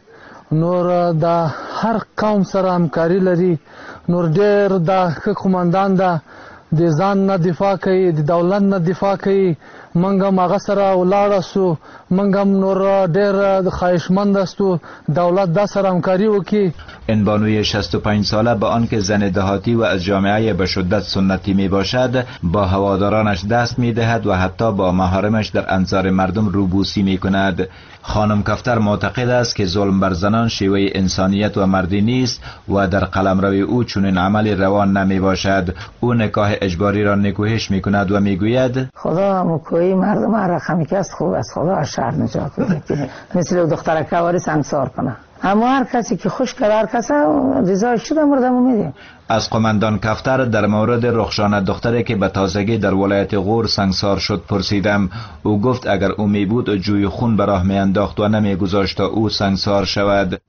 نور دا هر قوم سره همکاري لري، نور ډېر دا ښه قماندان ده، د ځان نه دفاع کوي، د دولت نه دفاع کوي. منګ هم هغه سره ولاړ سو، منګ هم نور ډېر خواهشمند استو دولت دا سره همکاري وکړي. این بانوی شصت و پنج ساله با آنکه زن دهاتی و از جامعه به شدت سنتی می باشد با هوادارانش دست می دهد و حتی با محارمش در انظار مردم روبوسی می کند. خانم کفتر معتقد است که ظلم بر زنان شیوه انسانیت و مردی نیست و در قلمرو او چنین عملی روان نمی باشد. او نکاح اجباری را نکوهش می کند و می گوید خدا مکوی مردم هر رقمی که است خوب است، خدا از شر نجات بده، مثل دختر کواری سنگسار کنه. اما هر کسی که خوش کرد هر کسی رضایش شده مردم میدیم. از قماندان کفتر در مورد رخشان دختری که به تازگی در ولایت غور سنگسار شد پرسیدم. او گفت اگر او می بود جوی خون به راه می انداخت و نمی گذاشت تا او سنگسار شود.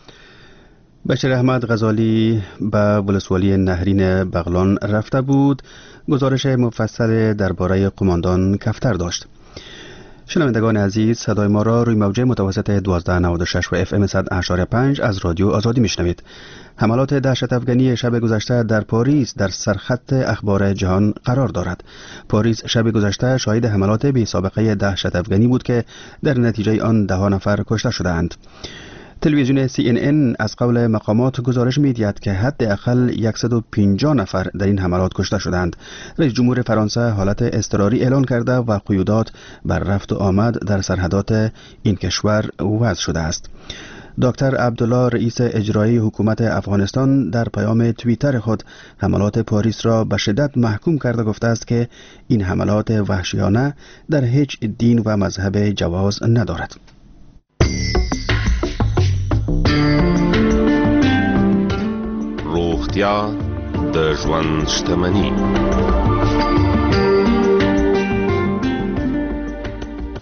بشیر احمد غزالی به ولسوالی نهرین بغلان رفته بود. گزارش مفصل درباره قماندان کفتر داشت. شنوندگان عزیز، صدای ما را روی موج متوسط دوازده نود و شش و اف ام صد و اشاره پنج از رادیو آزادی میشنوید. حملات دهشت افغانی شب گذشته در پاریس در سرخط اخبار جهان قرار دارد. پاریس شب گذشته شاهد حملات بی سابقه دهشت افغانی بود که در نتیجه آن ده نفر کشته شدند. تلویزیون سی ان ان از قول مقامات گزارش می‌دهد که حداقل صد و پنجاه نفر در این حملات کشته شدند. رئیس جمهور فرانسه حالت اضطراری اعلان کرده و قیودات بر رفت و آمد در سرحدات این کشور وضع شده است. دکتر عبدالله رئیس اجرایی حکومت افغانستان در پیام توییتر خود حملات پاریس را به شدت محکوم کرده گفته است که این حملات وحشیانه در هیچ دین و مذهب جواز ندارد. روغتیا د ژوند شتمني.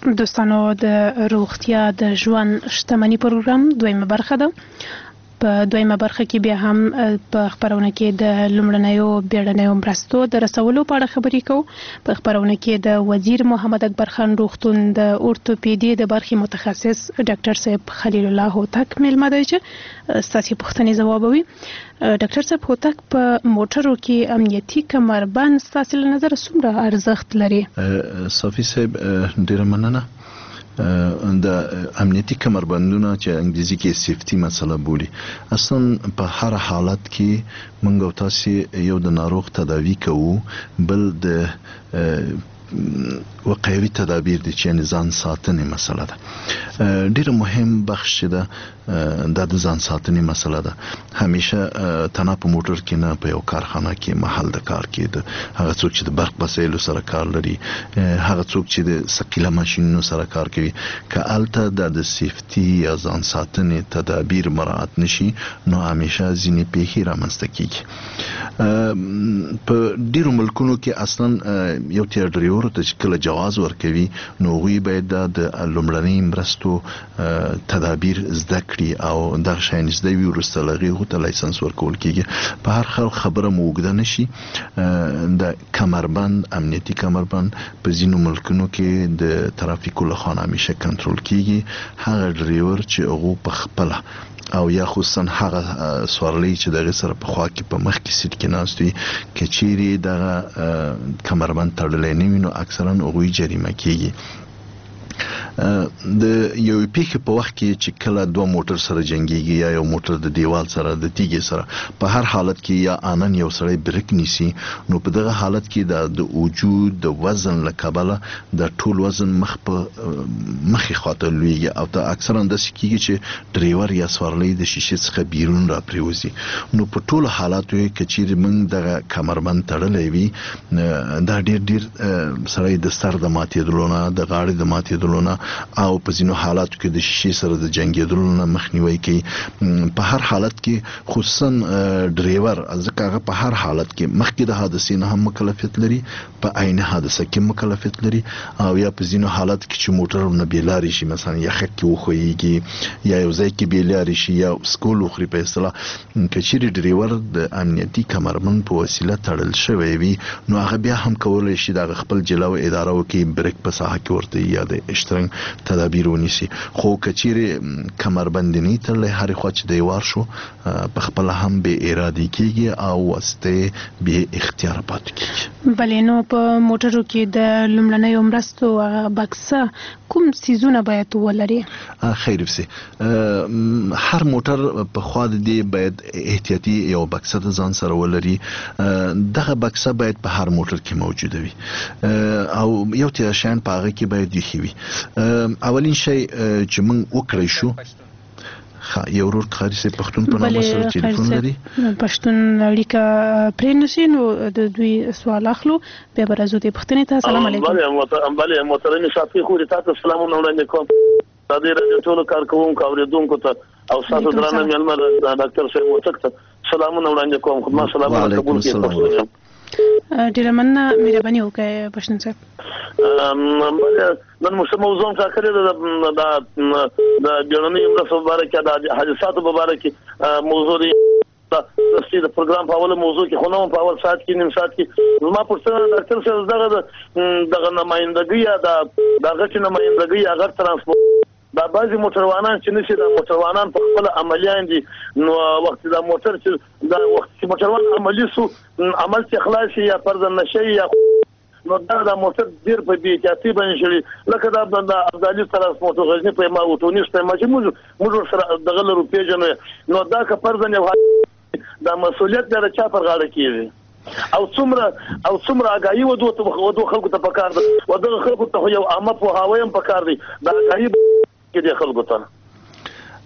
دوستانو د روغتیا د ژوند شتمنۍ پروګرام دویمه برخه ده. په دویمه برخه کې بیا هم په خبرونه کې د لومړنیو بیړنیو مرستو د رسولو په اړه خبرې کوو. په خبرونه کې د وزیر محمد اکبر خان روغتون د اورتوپیدي د برخې متخصص ډاکټر صاحب خلیل الله هوتک میلمه دی چې ستاسو پوښتنې ځوابوي. ډاکټر صاحب هوتک په موټرو کې امنیتي کمربند ستاسو له نظر څومره ارزښت لري؟ صافي صاحب ډیره مننه. د امنیتي کمربندونه چې انګریزي کې سیفټي مسله بولي، اصلا په هر حالت کې موږ او تاسو یو د ناروغ تداوی کوو، بل د وقایوي تدابیر دي چې ځان ساتنې مسله ده. ډیره مهم بخش ده د ځان ساتنې مسله ده. همیشه تنها په موټر کې نه، په یو کارخانه کې، محل د کار کې، د هغه څوک چې د برق وسایلو سره کار لري، هغه څوک چې د ثقيله ماشینونو سره کار کوي، که الته د سیفټي یا ځان ساتنې تدابیر مراعات نشي نو همیشه ځینې پیښې رامنځته کیږي. په ډیرو ملکونو کې اصلا یو تیر ډریور ته چې کله جواز ورکوي نو هغوی باید د لومړنۍ مرستو تدابیر زده کړي او دغه شیان زده وي، وروسته له هغې هغو ته لایسنس ورکول کیږي. په هر حال خبره مو اوږده نشي، د کمربند، امنیتي کمربند په ځینو ملکونو کې د ترافیکو له خوا همیشه کنټرول کیږي. هغه ډریور چې هغو په خپله او یا خصوصا هغه سوارلۍ چې دغه سره په خوا کې په مخ کې سیټ کې ناست وي، که چیرې دغه کمربند تړلی نه وي نو اکثرا هغوی جریمه کیږي. د یو پیښې په وخت کې چې کله دوه موټر سره جنګيږي یا یو موټر د دیوال سره د تیږې سره، په هر حالت کې یا انن یو سړی بریک نیسي نو په دغه حالت کې د وجود د وزن له کبله د ټول وزن مخ په مخې خاطر لویږي او ته اکثرا داسې کیږي چې ډریور یا سوارلۍ د شیشې څخه بیرون را پریوزي. نو په ټولو حالاتو کې که چیرې موږ دغه کمربند تړلی وي دا ډیر ډیر سړی د سر د ماتېدلو نه، د غاړې د ماتېدلو نه او په ځینو حالاتو کې د شیشې سره د جنګېدلو نه مخنیوی کوي. په هر حالت کې خصوصا ډریور ځکه هغه په هر حالت کې مخکې د حادثې نه هم مکلفیت لري، په عین حادثه کې مکلفیت لري، او یا په ځینو حالات کې چې موټر نه بیلاري شي، مثلا یخ کې وخویږي یا یو ځای کې بیلاري شي یا سکول وخوري په اصطلاح، که چیرې ډریور د امنیتي کمربند په وسیله تړل شوی وي نو هغه بیا هم کولی شي د خپل جلو اداره وکړي، بریک په ساحه کې ورته یا د اشترنګ تدابیر ونیسي. خو که چیرې کمربند نه تړلی هرې خوا چې دی وار شو په خپله هم بې ارادې کیږي او واسطې بې اختیاره پاتې کیږي. بلې نو په موټرو کې د لومړنیو مرستو بکسه کوم څیزونه باید ولري؟ خیر وسي، هر موټر په خوا د دې باید احتیاطي یو بکسه د ځان سره ولري. دغه بکسه باید په هر موټر کې موجوده وي او یو تیر شیان په هغه کې باید یخي وي. اولین شی چې موږ وکړی شو، یو ورور قاری صاحب پښتون په نامه سره ټلیفون لري، پښتون اړیکه پرې نشي نو د دوی سوال اخلو بیا به راځو د پښتنې ته. سلام علیکم. بله محترم صافي خو تاسو سلامونه وړاندې کوم د دې راځي ټول کارکوونکو اوریدونکو ته او تاسو درانه مېلمه ډاکټر صاحب هوتک ته سلامونه وړاندې کوم. خدمت سلامونه قبول کړئ. ډیره مننه، مهرباني وکړئ پښتون صاحب. نن موږ موضوع ټاکلې ده د د بیړنۍ مرستو په اړه کې د حادثاتو په اړه کې موضوع دی. د د پروګرام په اوله موضوع کې خو نو په اول ساعت کې نیم ساعت کې ما پوښتنه ډاکټر صاحب دغه دغه نمائندګي یا د دغه چې نمائندګي هغه ترانسپورت دا بعضی موټروانان چې نشي دا موټروانان په خپل عملیان دي نو وخت دا موټر چې دا وخت چې موټروان عملی سو عمل چې خلاص یا فرض نشي یا نو دا د موټر ډیر په بي احتیاطي باندې شړي، لکه دا د ابدالي ترانسپورت غزنی په ما وټونیس په ما چې موږ موږ سره دغه لرو پیژنو نو دا که فرض نه دا مسؤلیت د چا پر غاړه کیږي او څومره او څومره اگاهي ودو ودو خلکو ته پکار دي ودغه خلکو ته یو عامه په هوایم پکار دي دا اگاهي کې د خلکو ته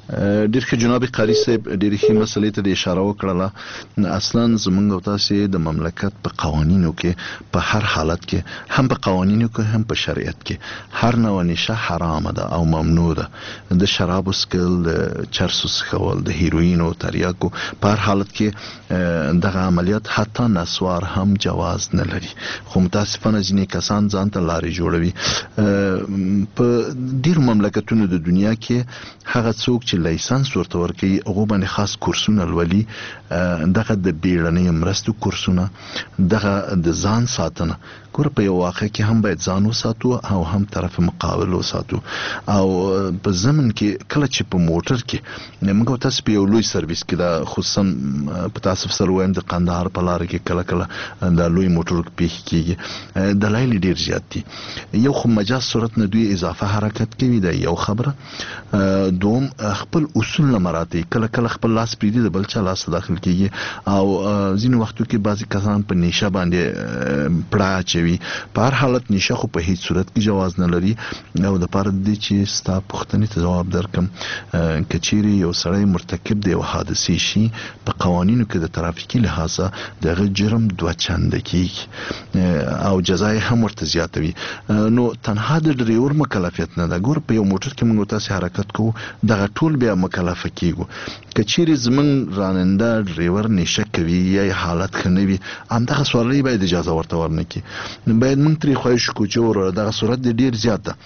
ډېر ښه جناب قاری صاحب ډېرې ښې مسلې ته د اشاره وکړله. اصلا زمونږ او تاسې د مملکت په قوانینو کې په هر حالت کې هم په قوانینو کې هم په شریعت کې هر نوع نشه حرامه ده او ممنوع ده. د شرابو څښل، د چرسو څښل، د هیروینو، تریاکو په هر حالت کې دغه عملیات حتی نسوار هم جواز نه لري. خو متاسفانه ځینې کسان ځان ته لارې جوړوي. په ډېرو مملکتونو د دنیا کې هغه څوک چې لایسنس ورته ورکوي هغو باندې خاص کورسونه لولي، دغه د بیړنۍ مرستو کورسونه، دغه د ځان ساتنه. ګوره په یو واقع کې هم باید ځان وساتو او هم طرف مقابل وساتو. او په ضمن کې کله چې په موټر کې موږ او تاسو په یو لوی سرویس کې دا خصوصا په تاسو سره وایم د قندهار په لاره کې کله کله دا لوی موټر پیښ کېږي، دلایل ډېر زیات دي. یو خو مجاز صورت نه دوی اضافه حرکت کوي، دا یو خبره. دوم خپل اصول نه مراعاتوي، کله کله خپل لاس پرېږدي د بل چا لاس داخل کېږي. او ځینې وختو کې بعضې کسان په نیشه باندې پړه اچوي. په هر حالت نشه خو په هیڅ صورت کې جواز نه لري. او د پاره د دې چې ستا پوښتنې ته جواب درکم، که چیرې یو سړی مرتکب د یو حادثې شي په قوانینو کې د ترافیکي لحاظه دغه جرم دوه چنده کېږي او جزا یې هم ورته زیاته وي. نو تنها د ډریور مکلفیت نه ده. ګوره په یو موټر کې موږ تاسې حرکت کوو، دغه ټول بیا مکلفه کېږو. که چیرې زموږ راننده ډریور نشه کوي یا حالت ښه نه وي، همدغه سوارلۍ باید اجازه ورته ورنه کړي. باید موږ ترې خواهش وکړو چې وروره دغه صورت دی ډېر زیات ده.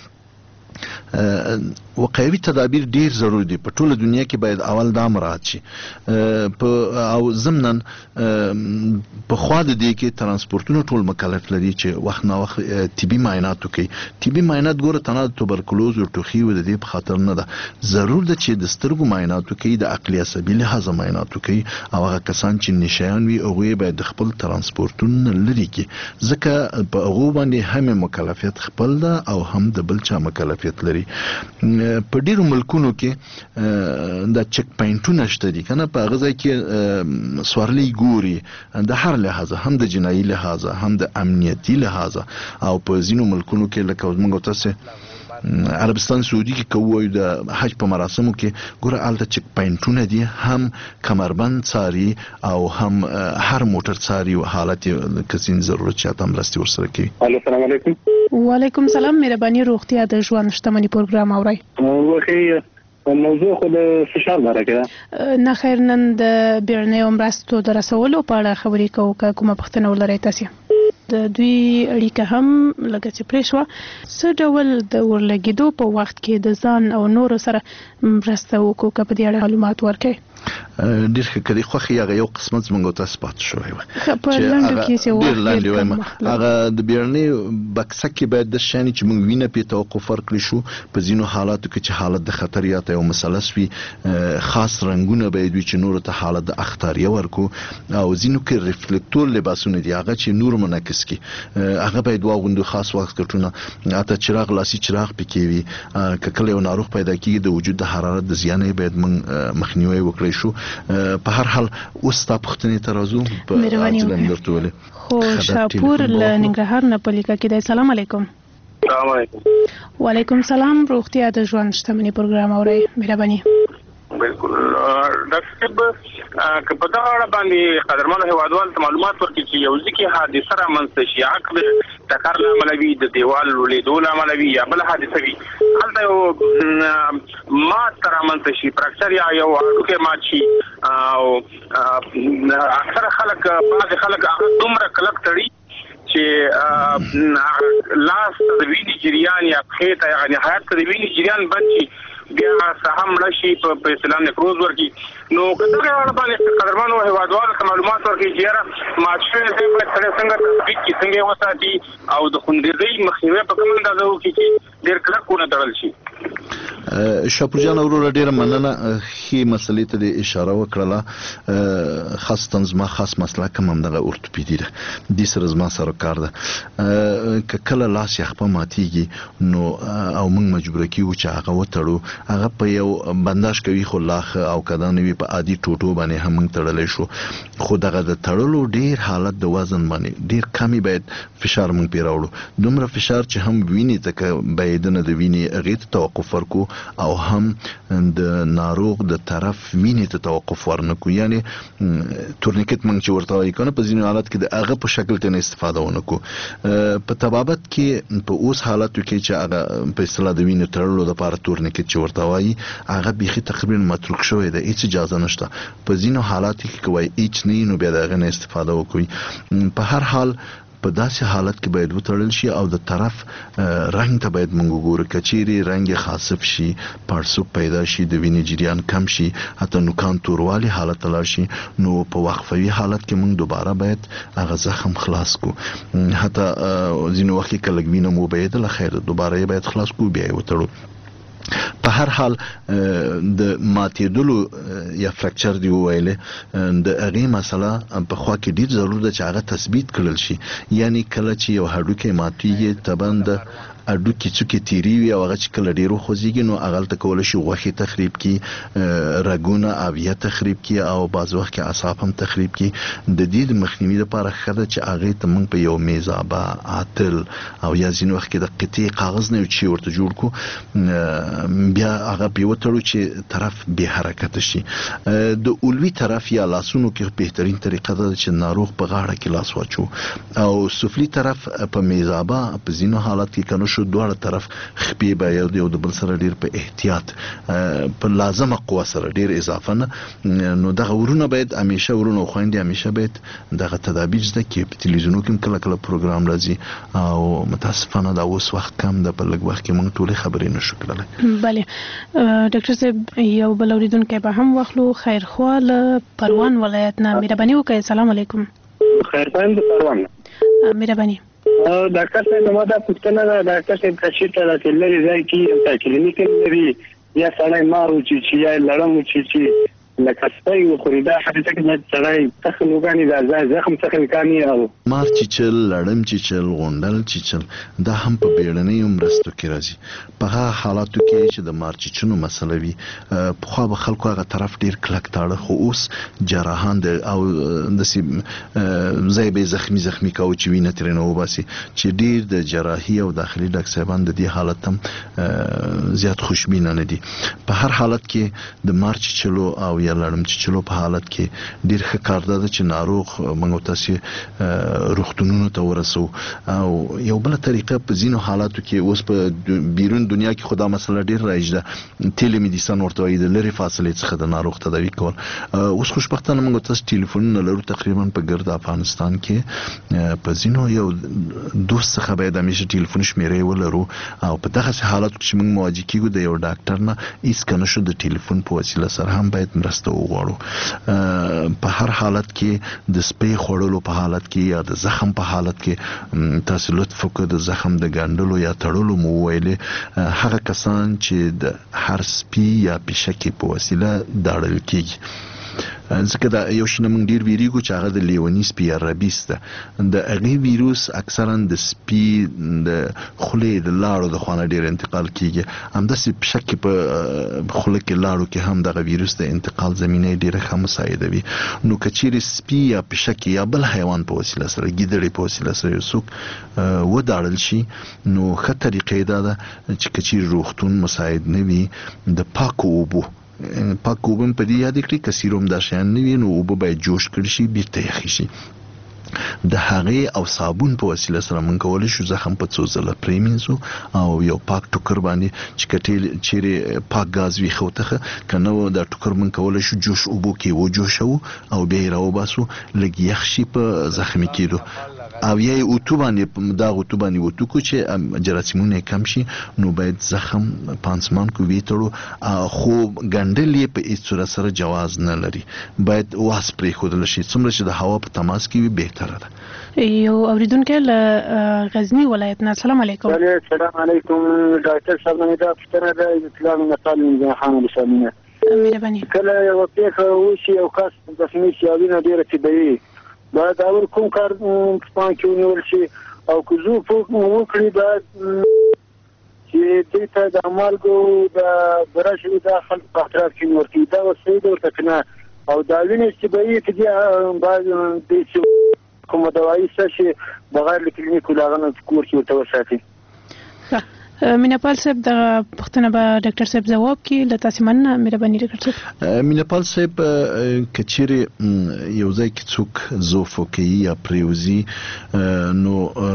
وقایوي تدابیر ډیر ضروري دي. په ټوله دنیا کې باید اول دا مراعات شي. او ضمناً په خوا د دې کې ترانسپورتونه ټول مکلف لري چې وخت نه وخت طبي معاینات وکړي. طبي معاینات ګوره تنها د توبرکلوز او ټوخي او د دې په خاطر نه ده، ضرور ده چې د سترګو معاینات وکړي، د عقلي عصبي لحاظه معاینات وکړي. او هغه کسان چې نشیان وي هغوی باید د خپل ترانسپورتونه لرې کړي، ځکه په هغو باندې هم مکلفیت خپل ده او هم د بل چا مکلفیت لري. په ډیرو ملکونو کې دا چک پاینټونه شته دي کنه، په هغه ځای کې سوارلۍ ګوري د هر لحاظه، هم د جنایي لحاظه هم د امنیتي لحاظه. او په ځینو ملکونو کې لکه موږ تاسو عربستان سعودي کې کوو د حج په مراسمو کې ګوره هلته چک پاینټونه دي، هم کمربند څاري او هم هر موټر څاري او حالت کسین ضرورت چاته مرستې ورسره کوي. السلام علیکم. وعلیکم سلام. مهرباني روغتیا د ژوند شتمنۍ پروګرام اورئ. وخی موضوع خو د فشار لاره کې نه خیر، نن د بیړنیو مرستو د رسولو په اړه خبرې کوو. که کومه پوښتنه ولرئ تاسې د دوی اړیکه هم لکه چې پرې شوه، څه ډول د ورلګېدو په وخت کې د ځان او نورو سره مرسته وکړو، که په دې اړه معلومات ورکړئ. ډېر ښه که دې خوښ هغه یو قسمت زموږ او تاسو پاتې شوی وه په لنډو کې چې ډېر لنډې وایم. هغه د بیړنۍ بکسه کې باید داسې شیانې چې موږ وینه پرې توقف ورکړی شو. په ځینو حالاتو کې چې حالت د خطر یا ته یو مثلث وي، خاص رنګونه باید وي چې نورو ته حالت د اختاریه ورکو. او ځینو کې ریفلیکتور لباسونه دي هغه چې نور منعکس کړي، هغه باید واغوندو، خاص واسکټونه، حتی چراغ لاسي چراغ پکې وي. که کله یو ناروغ پیدا کېږي د وجود د حرارت د زیان باید موږ مخنیوی وکړی شو. په هر حال اوس تا پوښتنې ته راځو په عاجله درته ولې خو شاپور له ننګرهار نه په لیکه کې دی. سلام علیکم. سلام علیکم. وعلیکم سلام. روغتیا د ژوند شتمنۍ پروګرام اورئ. مهرباني. بالکل ډاکټر صاحب، که په دغه اړه باندې قدرمنو هیوادوالو ته معلومات ورکړي چې یو ځکه حادثه رامنځته شي، عقب ټکر له امله وي، د دیوال لوېدو له امله وي، یا بله حادثه وي، هلته یو مات رامنځته شي، فراکچر یا یو هډوکی مات شي، او اکثره خلک بعضې خلک هغه دومره کلک تړي چې لاس ته د وینې جریان یا پښې ته یا نهایت ته د وینې جریان بند شي، بیا سهم مړه شي، په اصطلاح نکروز ورکړي. نو که دغه اړه باندې قدرمنو هیوادوالو ته معلومات ورکړي چې یاره مات شوی ځای باید سړی څنګه تثبیت کړي، څنګه یې وساتي، او د خونریزۍ مخنیوی په کومه اندازه وکړي چې ډېر کلک ونه تړل شي. شاپور جان وروره ډیره مننه، ښې مسلې ته دې اشاره وکړله. خاصتا زما خاص مسلک هم همدغه اورتوپیدي ده، دې سره زما سره کار ده. که کله لاس یا خپه ماتیږي نو او موږ مجبوره کیږو چې هغه وتړو، هغه په یو بنداژ کوي، خو لاخ او که دا نه وي په عادي ټوټو باندې هم موږ تړلی شو. خو دغه د تړلو ډیر حالت د وزن باندې ډیر کمی باید فشار موږ پرې راوړو. دومره فشار چې هم وینې ته که بهېدنه د وینې هغې ته توقف ورکړو او هم د ناروغ د طرف وینې ته توقف ورنکو. یعنی تورنیکټ موږ چې ورته وایو کنه په ځینو حالت کې د هغه په شکل ته استفاده ونکو. په طبابت کې په اوس حالاتو کې چې هغه په اصطلاح د وینې تړلو لپاره تورنیکټ چې ورته وایي هغه بيخي تقریبا متروک شوی دی، هیڅ اجازه نشته. په ځینو حالاتو کې کوي هیڅ نه نو بیا دغه نه استفاده وکړي. په هر حال په داسې حالت کې باید وتړل شي او د طرف رنگ ته باید موږ وګورو. کچيري رنگ خاصف شي، پړسوب پیدا شي، د وینې جریان کم شي، حتی نوکان توروالي حالت لاړ شي، نو په وقفوي حالت کې موږ دوباره باید هغه زخم خلاص کو. حتی ځینو وخت کې کله وینه مو باید له خیر دوباره باید خلاص کو بیا وتړو. په هر حال د ماتېدلو یا فریکچر دی ویلې د هغه مسله په خوا کې ډیر ضروري ده چې هغه تثبیت کړل شي. یعنی کله چې یو هډوکی ماتېږي تبند اډوکی څوکې تیری وي او هغه چې کله ډیرو خوځيږي نو هغه ته کول شي غوښه تخریب کی، رګونه اویه تخریب کی او بعض وخت کې اعصاب هم تخریب کی. د دې د مخنیوي لپاره خره چې هغه ته موږ په یو میزابه عاتل او یا ځین وخت کې د قطعي کاغذ نه چې ورته جوړ کو بیا هغه په وټړو چې طرف به حرکت شي. د اولوي طرف یا لاسونو کې بهترین طریقه ده چې ناروغ په غاړه کې لاس واچو او سفلي طرف په میزابه په ځینو حالات کې کنو شو دواړه طرف خپې به یو د بل سره ډیر په احتیاط په لازمه قوه سره ډیر اضافه نه. نو دغه ورونه باید همیشه ورونه خويندې همیشه باید دغه تدابیر زده کې په تلویزیونو کې کله کله پروګرام راځي او متاسفانه دا اوس وخت کم ده، په لږ وخت کې موږ ټول خبرې نشو کولای. بله ډاکټر صاحب یو بل اوریدونکو به هم واخلو. خیر خوا له پروان ولایت نه مهرباني وکړئ. السلام علیکم. خیر خان د پروان مهرباني. ډاکټر صاحب نو دا پوښتنه ده ډاکټر صاحب کښې ته د لري ځای کې په کلینیک لري یا سړی مارو چې یا لړم چې لکه سپي وخوري دا حقیقت کې سړی تخلوګانی دا زخم تخلکانی او مار چیچل، لړم چیچل، غونډل چیچل دا هم په بیړنۍ مرستو کې راځي. په هغه حالاتو کې چې د مار چیچنو مسله وي په خو به خلکو هغه طرف ډیر کلک تاړه، خو اوس جراحان د او د سی زای به زخمی زخمی کاو چې وینه ترنه وباسي چې ډیر د جراحي او داخلي ډاکټر صاحبان د دې حالت هم زیات خوشبینه نه دي. په هر حالت کې د مار چیچلو او یا لړم چیچلو په حالت کې ډیر ښه کار ده چې ناروغ موږ تاسو روغتونونو ته ورسو. او یو بل طریقه په ځینو حالاتو کې اوس په بیرون دنیا کې خدا مسله ډیر رایج ده، ټیلی میډیسن ورته وایي، د لری فاصله څخه د ناروغ تداوی کول. اوس خوشبختانه موږ تاسو ټلیفونونه لرو تقریبا په ګرد افغانستان کې په ځینو یو دوست څخه باید همیشه ټلیفون شمیرې ولرو او په دغه حالاتو کې موږ مواجه کیږو د یو ډاکټر نه هیڅ کنه شو د ټلیفون په وسیله سره هم باید مرسته وغواړو. په هر حالت کې د سپي خوړلو په حالت کې یا د زخم په حالت کې تاسو لطف وکړئ د زخم د ګنډلو یا تړلو مو ویلې هغه کسان چې د هر سپي یا پشکې په وسیله داړل کیږي. ځکه دا یو شنه موږ ډیر ویریږو چې هغه د لیونی سپي یا ربیس ده. د هغه ویروس اکثرا د سپي د خولې د لاړو د خوانه ډیر انتقال کیږي. همداسې پشکې په خوله کې لاړو کې هم دغه ویروس د انتقال زمینه ډیره ښه مساعده وي. نو کچېرې سپي یا پشکې یا بل حیوان په وسیله سره ګیدړې په وسیله سره یو څوک وداړل شي نو ښه طریقې دا ده چې کچېرې روغتون مساعد نه وي د پاکو اوبو پاک اوبه په دې یاد کړئ که سیروم دا شیان نه وي نو اوبه باید جوش کړي شي بیرته یخې شي. د هغې او صابون په وسیله سره موږ کولی شو زخم په څو ځله پرېمینځو او یو پاک ټوکر باندې چې کټې چیرې پاک غاز وي خوته که نه دا ټوکر موږ کولی شو جوش اوبو کې وجوشو او بیا یې راوباسو لږ یخ شي په زخمي کېدو او یا یې اوتو باندې دا اوتو باندې اوتو کو چې جراثیمونه کم شي نو باید زخم پانسمان کو ویتړو. خو ګنډل یې په هیڅ صورت سره جواز نه لري، باید واس پرېښودل شي څومره چې د هوا په تماس کې وي بهتره ده. یو اوریدونکی له غزنی ولایت نه. السلام علیکم. السلام علیکم ډاکټر صاحب، مې دا پوښتنه ده اسلام نقل من خان مسلمانه مهرباني کله یو پیښه وشي او کس د سمې سیاوینه ډیره طبیعي باید اور کوم کار پان کې ونیول شي او که زو فوق مو وکړي باید چې دې ته د مالګو د براشي د خلک په اطراف کې ورته دا وسیله ورته کنه او دا وینې چې به یې کې باید د کوم دوايي څه بغیر له کلینیکو لاغنه کور کې ورته وساتي. میناپال صاحب د پښتنه به ډاکټر صاحب جواب کې لته سیمنه مهرباني ډاکټر صاحب. میناپال صاحب کچيري یو ځای کې څوک زوفوکي یا پریوزي نو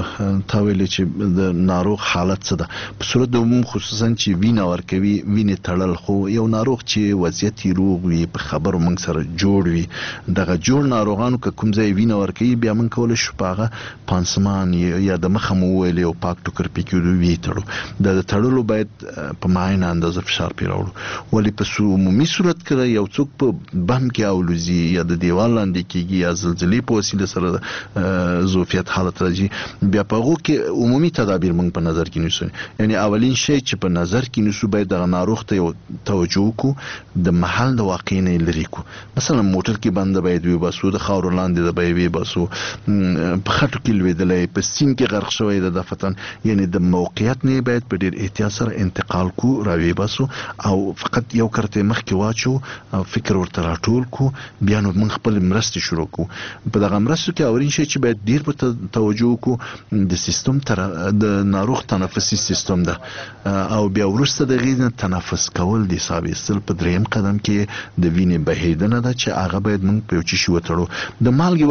تاویل چې د ناروغ حالت څه ده په صورت د عموم خصوصا چې وینه ورکوي وینه تړل خو یو ناروغ چې وضعیت روغ وي په خبرو موږ سره جوړ وي دغه جوړ ناروغانو که کوم ځای وینه ورکوي بیا موږ کولای شو پاغه پانسمان یا د مخه مو ویل او پاک ټوکر پکې وی تړو د تړلو باید په معاینه اندازه فشار پیراوړو ولی په عمومي صورت کې یو څوک په بم کې اولوزي یا د دیوال لاندې کېږي یا زلزلې په وسیله سره زوفیت حالت راځي بیا په هغه کې عمومي تدابیر موږ په نظر کې نیسو یعنی اولین شی چې په نظر کې نیسو باید د ناروغ ته توجه وکړو د محل د واقع نه لري کو مثلا موټر کې بند باید وي باسو د خاور لاندې د باید وي باسو په خټو کې لویدلې په سین کې غرق شوی د دفتن یعنی د موقعیت نه باید په ډیر احتیاط سره انتقال کو راوي باسو او فقط یو کرته مخ کې واچو او فکر ورته راټول کو بیا نو موږ خپل مرسته شروع کو په دغه مرسته کې اورین شي چې باید ډیر په توجه کو د سیستم تر د ناروغ تنفسي سیستم ده او بیا ورسته د غیږ تنفس کول دي سابستل په دریم قدم کې د وینې بهیدنه ده چې هغه باید موږ په چی شو وتړو د مالګي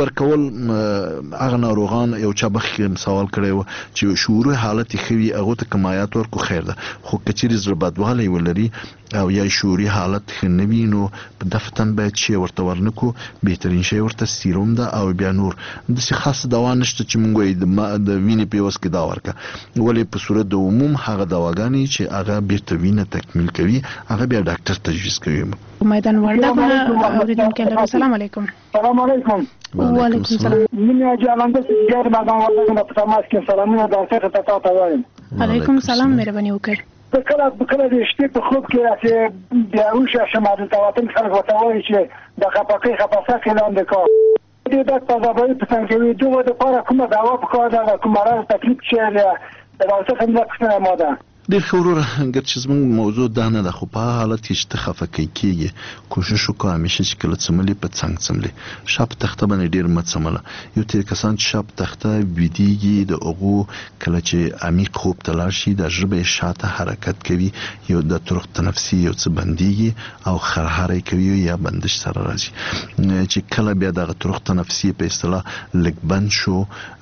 ورکول هغه ناروغان یو چا بخ سوال کړي چې شعور حالت خوي هغه ته کمایات ورکو خیر ده خو کچېری زړه بدوالی ولري او یا شعوري حالت خنوي نو په دفتن باید شي ورته ورنکو بهترین شی ورته سیروم ده او بیا نور د څه خاص دوا نشته چې موږ د وینې په وس کې دا ورکا ولی په صورت د عموم هغه دواګانی چې هغه بیرته وینه تکمیل کوي هغه بیا ډاکټر تجویز کوي. میدان ورده اوریدونکو السلام علیکم. السلام علیکم. وعلیکم السلام. من جالنده ګر میدان ورده په تماس کې سلامونه درته ته تا وایم. علیکم السلام مهرباني وکړئ. کله کله د شپې په خوب کې چې بیا وشه شمال تواتن خلک وته وایي چې د خپاکي خپاسه کې لاندې کو دې د تازه په څنګه وي دوه د پاره کومه داوا په کار ده کومه راز تکلیف چې د واست هم نه ماده ډیر خورور هنګر چې زموږ موضوع دا نه ده خو په حالت کې چې خفقې کېږي کوشش وکړه همیشه چې کله څملې په څنګ څملې شاپ تخته باندې ډیر مڅمله یو تیر کسان چې شاپ تخته ویدیږي د اوغو کله چې عمیق خوب تلار شي د ژبې شاته حرکت کوي یو د طرق تنفسي یو څه بنديږي او خرهره کوي یا بندش سره راځي چې کله بیا د طرق تنفسي په اصطلاح لګ بند شو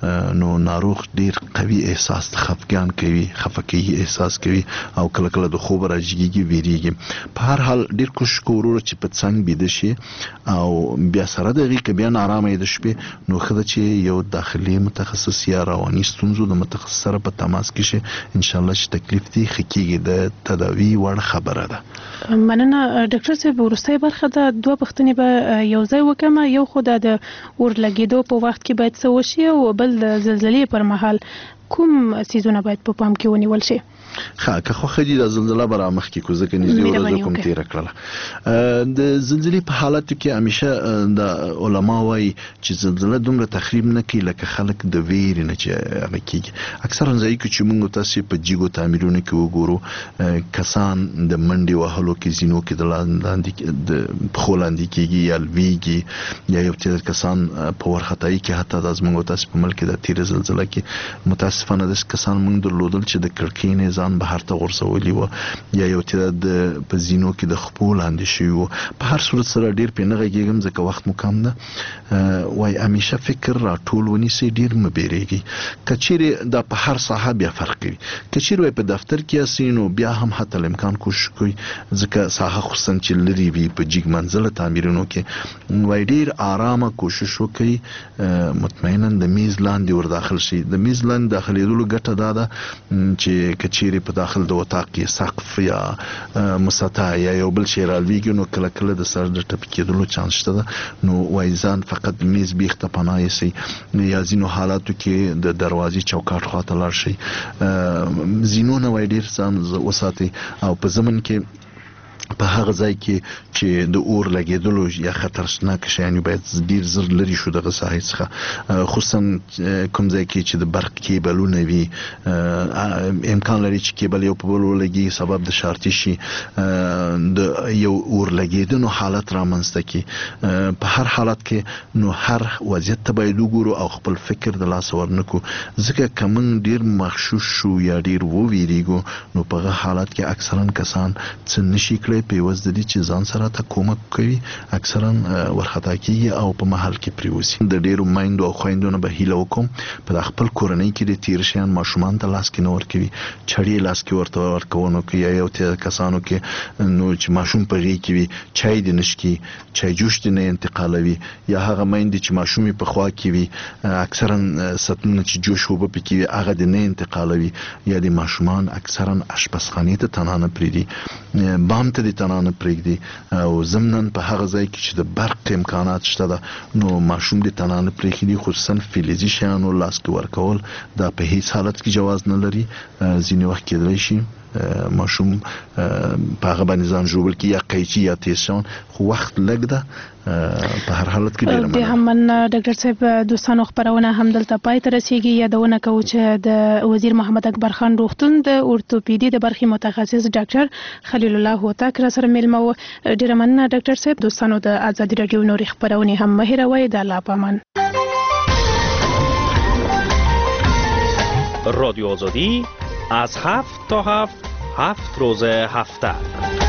نو ناروغ ډیر قوي احساس خفګان کوي خفقې احساس کوي او کله کله د خوب راځيږي ویریږي په هر حال ډیر کوشش کوو چې په څنګه بيد شي او بیا سره دغه کې بیا آرامه د شپې نو خدای چې یو داخلي متخصص یا رواني ستونزو د متخصص سره په تماس کې شي ان شاء الله چې تکلیف دي خکېږي د تداوی وړ خبره ده. مننه ډاکټر صاحب ورسته برخه ده دوه پښتنې به یو ځای وکم یو خو د اور لګیدو په وخت کې باید څه وشي او بل د زلزلې پر مهال کوم سيزونه باید په پام کې ونیول شي. ښه که خو خدي د زلزلہ برامخ کې کو ځکه نږدې ورځ کوم تیر کړل د زلزلې په حالت کې همیشه د علما وايي چې زلزلہ دومره تخریب نه کوي لکه خلک د ویر نه چې هغه کیږي اکثرا ځای کې چې موږ تاسو په جیګو تعمیرونه کې وګورو کسان د منډي وهلو کې زینو کې د لاندې د خولندې کېږي یا لویږي یا یو څه کسان په ورختای کې حتی د زموږ تاسو په ملک د تیر زلزلہ کې متاسفانه د کسان موږ درلودل چې د کړکۍ نه ځان بهر ته ورسولي و یا یو تر د پزینو کې د خپل لاندې شي و په هر صورت سره ډیر پینغه کېږم ځکه وخت مو کم ده وای همیشه فکر راټول ونیسي ډیر مبيريږي کچېره د په هر ساحه بیا فرق کوي کچېره په دفتر کې اسینو بیا هم حتی امکان کوشش کوي ځکه ساحه خصوصا چې لري وي په جګ منزله تعمیرونو کې وای ډیر آرامه کوشش وکړي مطمئنا د میز لاندې ور داخل شي د میز لاندې داخليدلو ګټه دا ده چې کچېره په داخل د وطاق کې سقف یا مسطح یا یو بل شی راویږي نو کله کله د سر د ټپ کېدلو چانس شته نو وایزان فقط میز بیخته پناه سي یا زینو حالاتو کې د دروازې چوکاټ خواته لاړ شي زینو نه وای ډیر ځان وساتي او په زمن کې په هغه ځای کې چې د اور لګیدلو یا خطرناک شیان باید ډیر زر لري شو دغه ساحې څخه، خصوصا کوم ځای کې چې د برق کیبلونه وي، امکان لري چې کیبل یو په بل ولګي سبب د شارټي شي، د یو اور لګیدنو حالت رامنځته کی. په هر حالت کې نو هر وضعیت ته باید وګورو او خپل فکر د لاس ورنکو، ځکه کوم ډیر مخشوش شو یا ډیر وویریږو نو په هغه حالت کې اکثرا کسان څه نشي کړی په وځ د دې چې ځان سره ته کومک کوي، اکثرا ورخطا کیږي او په محل کې پریوزي. د ډیرو مایندو او خويندو نه به هیله وکم په خپل کورنۍ کې د تیر شیان ماشومان ته لاس کې نور کوي، چړې لاس کې ورته ورکوونو کې یا یو ته کسانو کې نو چې ماشوم په غي کې وي چای د نشکی چای جوش نه انتقالوي، یا هغه مایند چې ماشوم په خوا کې وي اکثرا ستونه چې جوش وب په کې هغه د نه انتقالوي، یا د ماشومان اکثرا اشپزخانه ته تنانه پریدي، بام ته د تنانه پریدي، او زمنن په هغه ځای کې چې د برق امکانات شته نو ماشوم د تنانه پریخي، خصوصا فلزي شیان او لاس کې ورکول دا په هیڅ حالت کې جواز نه لري. ځینې وخت کېدلی شي ماشوم په هغه باندې ځان ژوبل کی یا قیچي یا تیسان، خو وخت لګ ده په هر حالت کې ډیره مننه. هم ډاکټر صاحب دوستانو خبرونه هم دلته پای ته رسیږي. یادونه کوو چې د وزیر محمد اکبر خان روغتون د اورتوپیدي د برخې متخصص ډاکټر خلیل الله هوتک را سره میلمه و. ډیره مننه ډاکټر صاحب. دوستانو د آزادي رادیو نوري خبرونه هم مه هېروئ. د الله په امان. رادیو آزادی از هفت تا هفت هفت روز هفته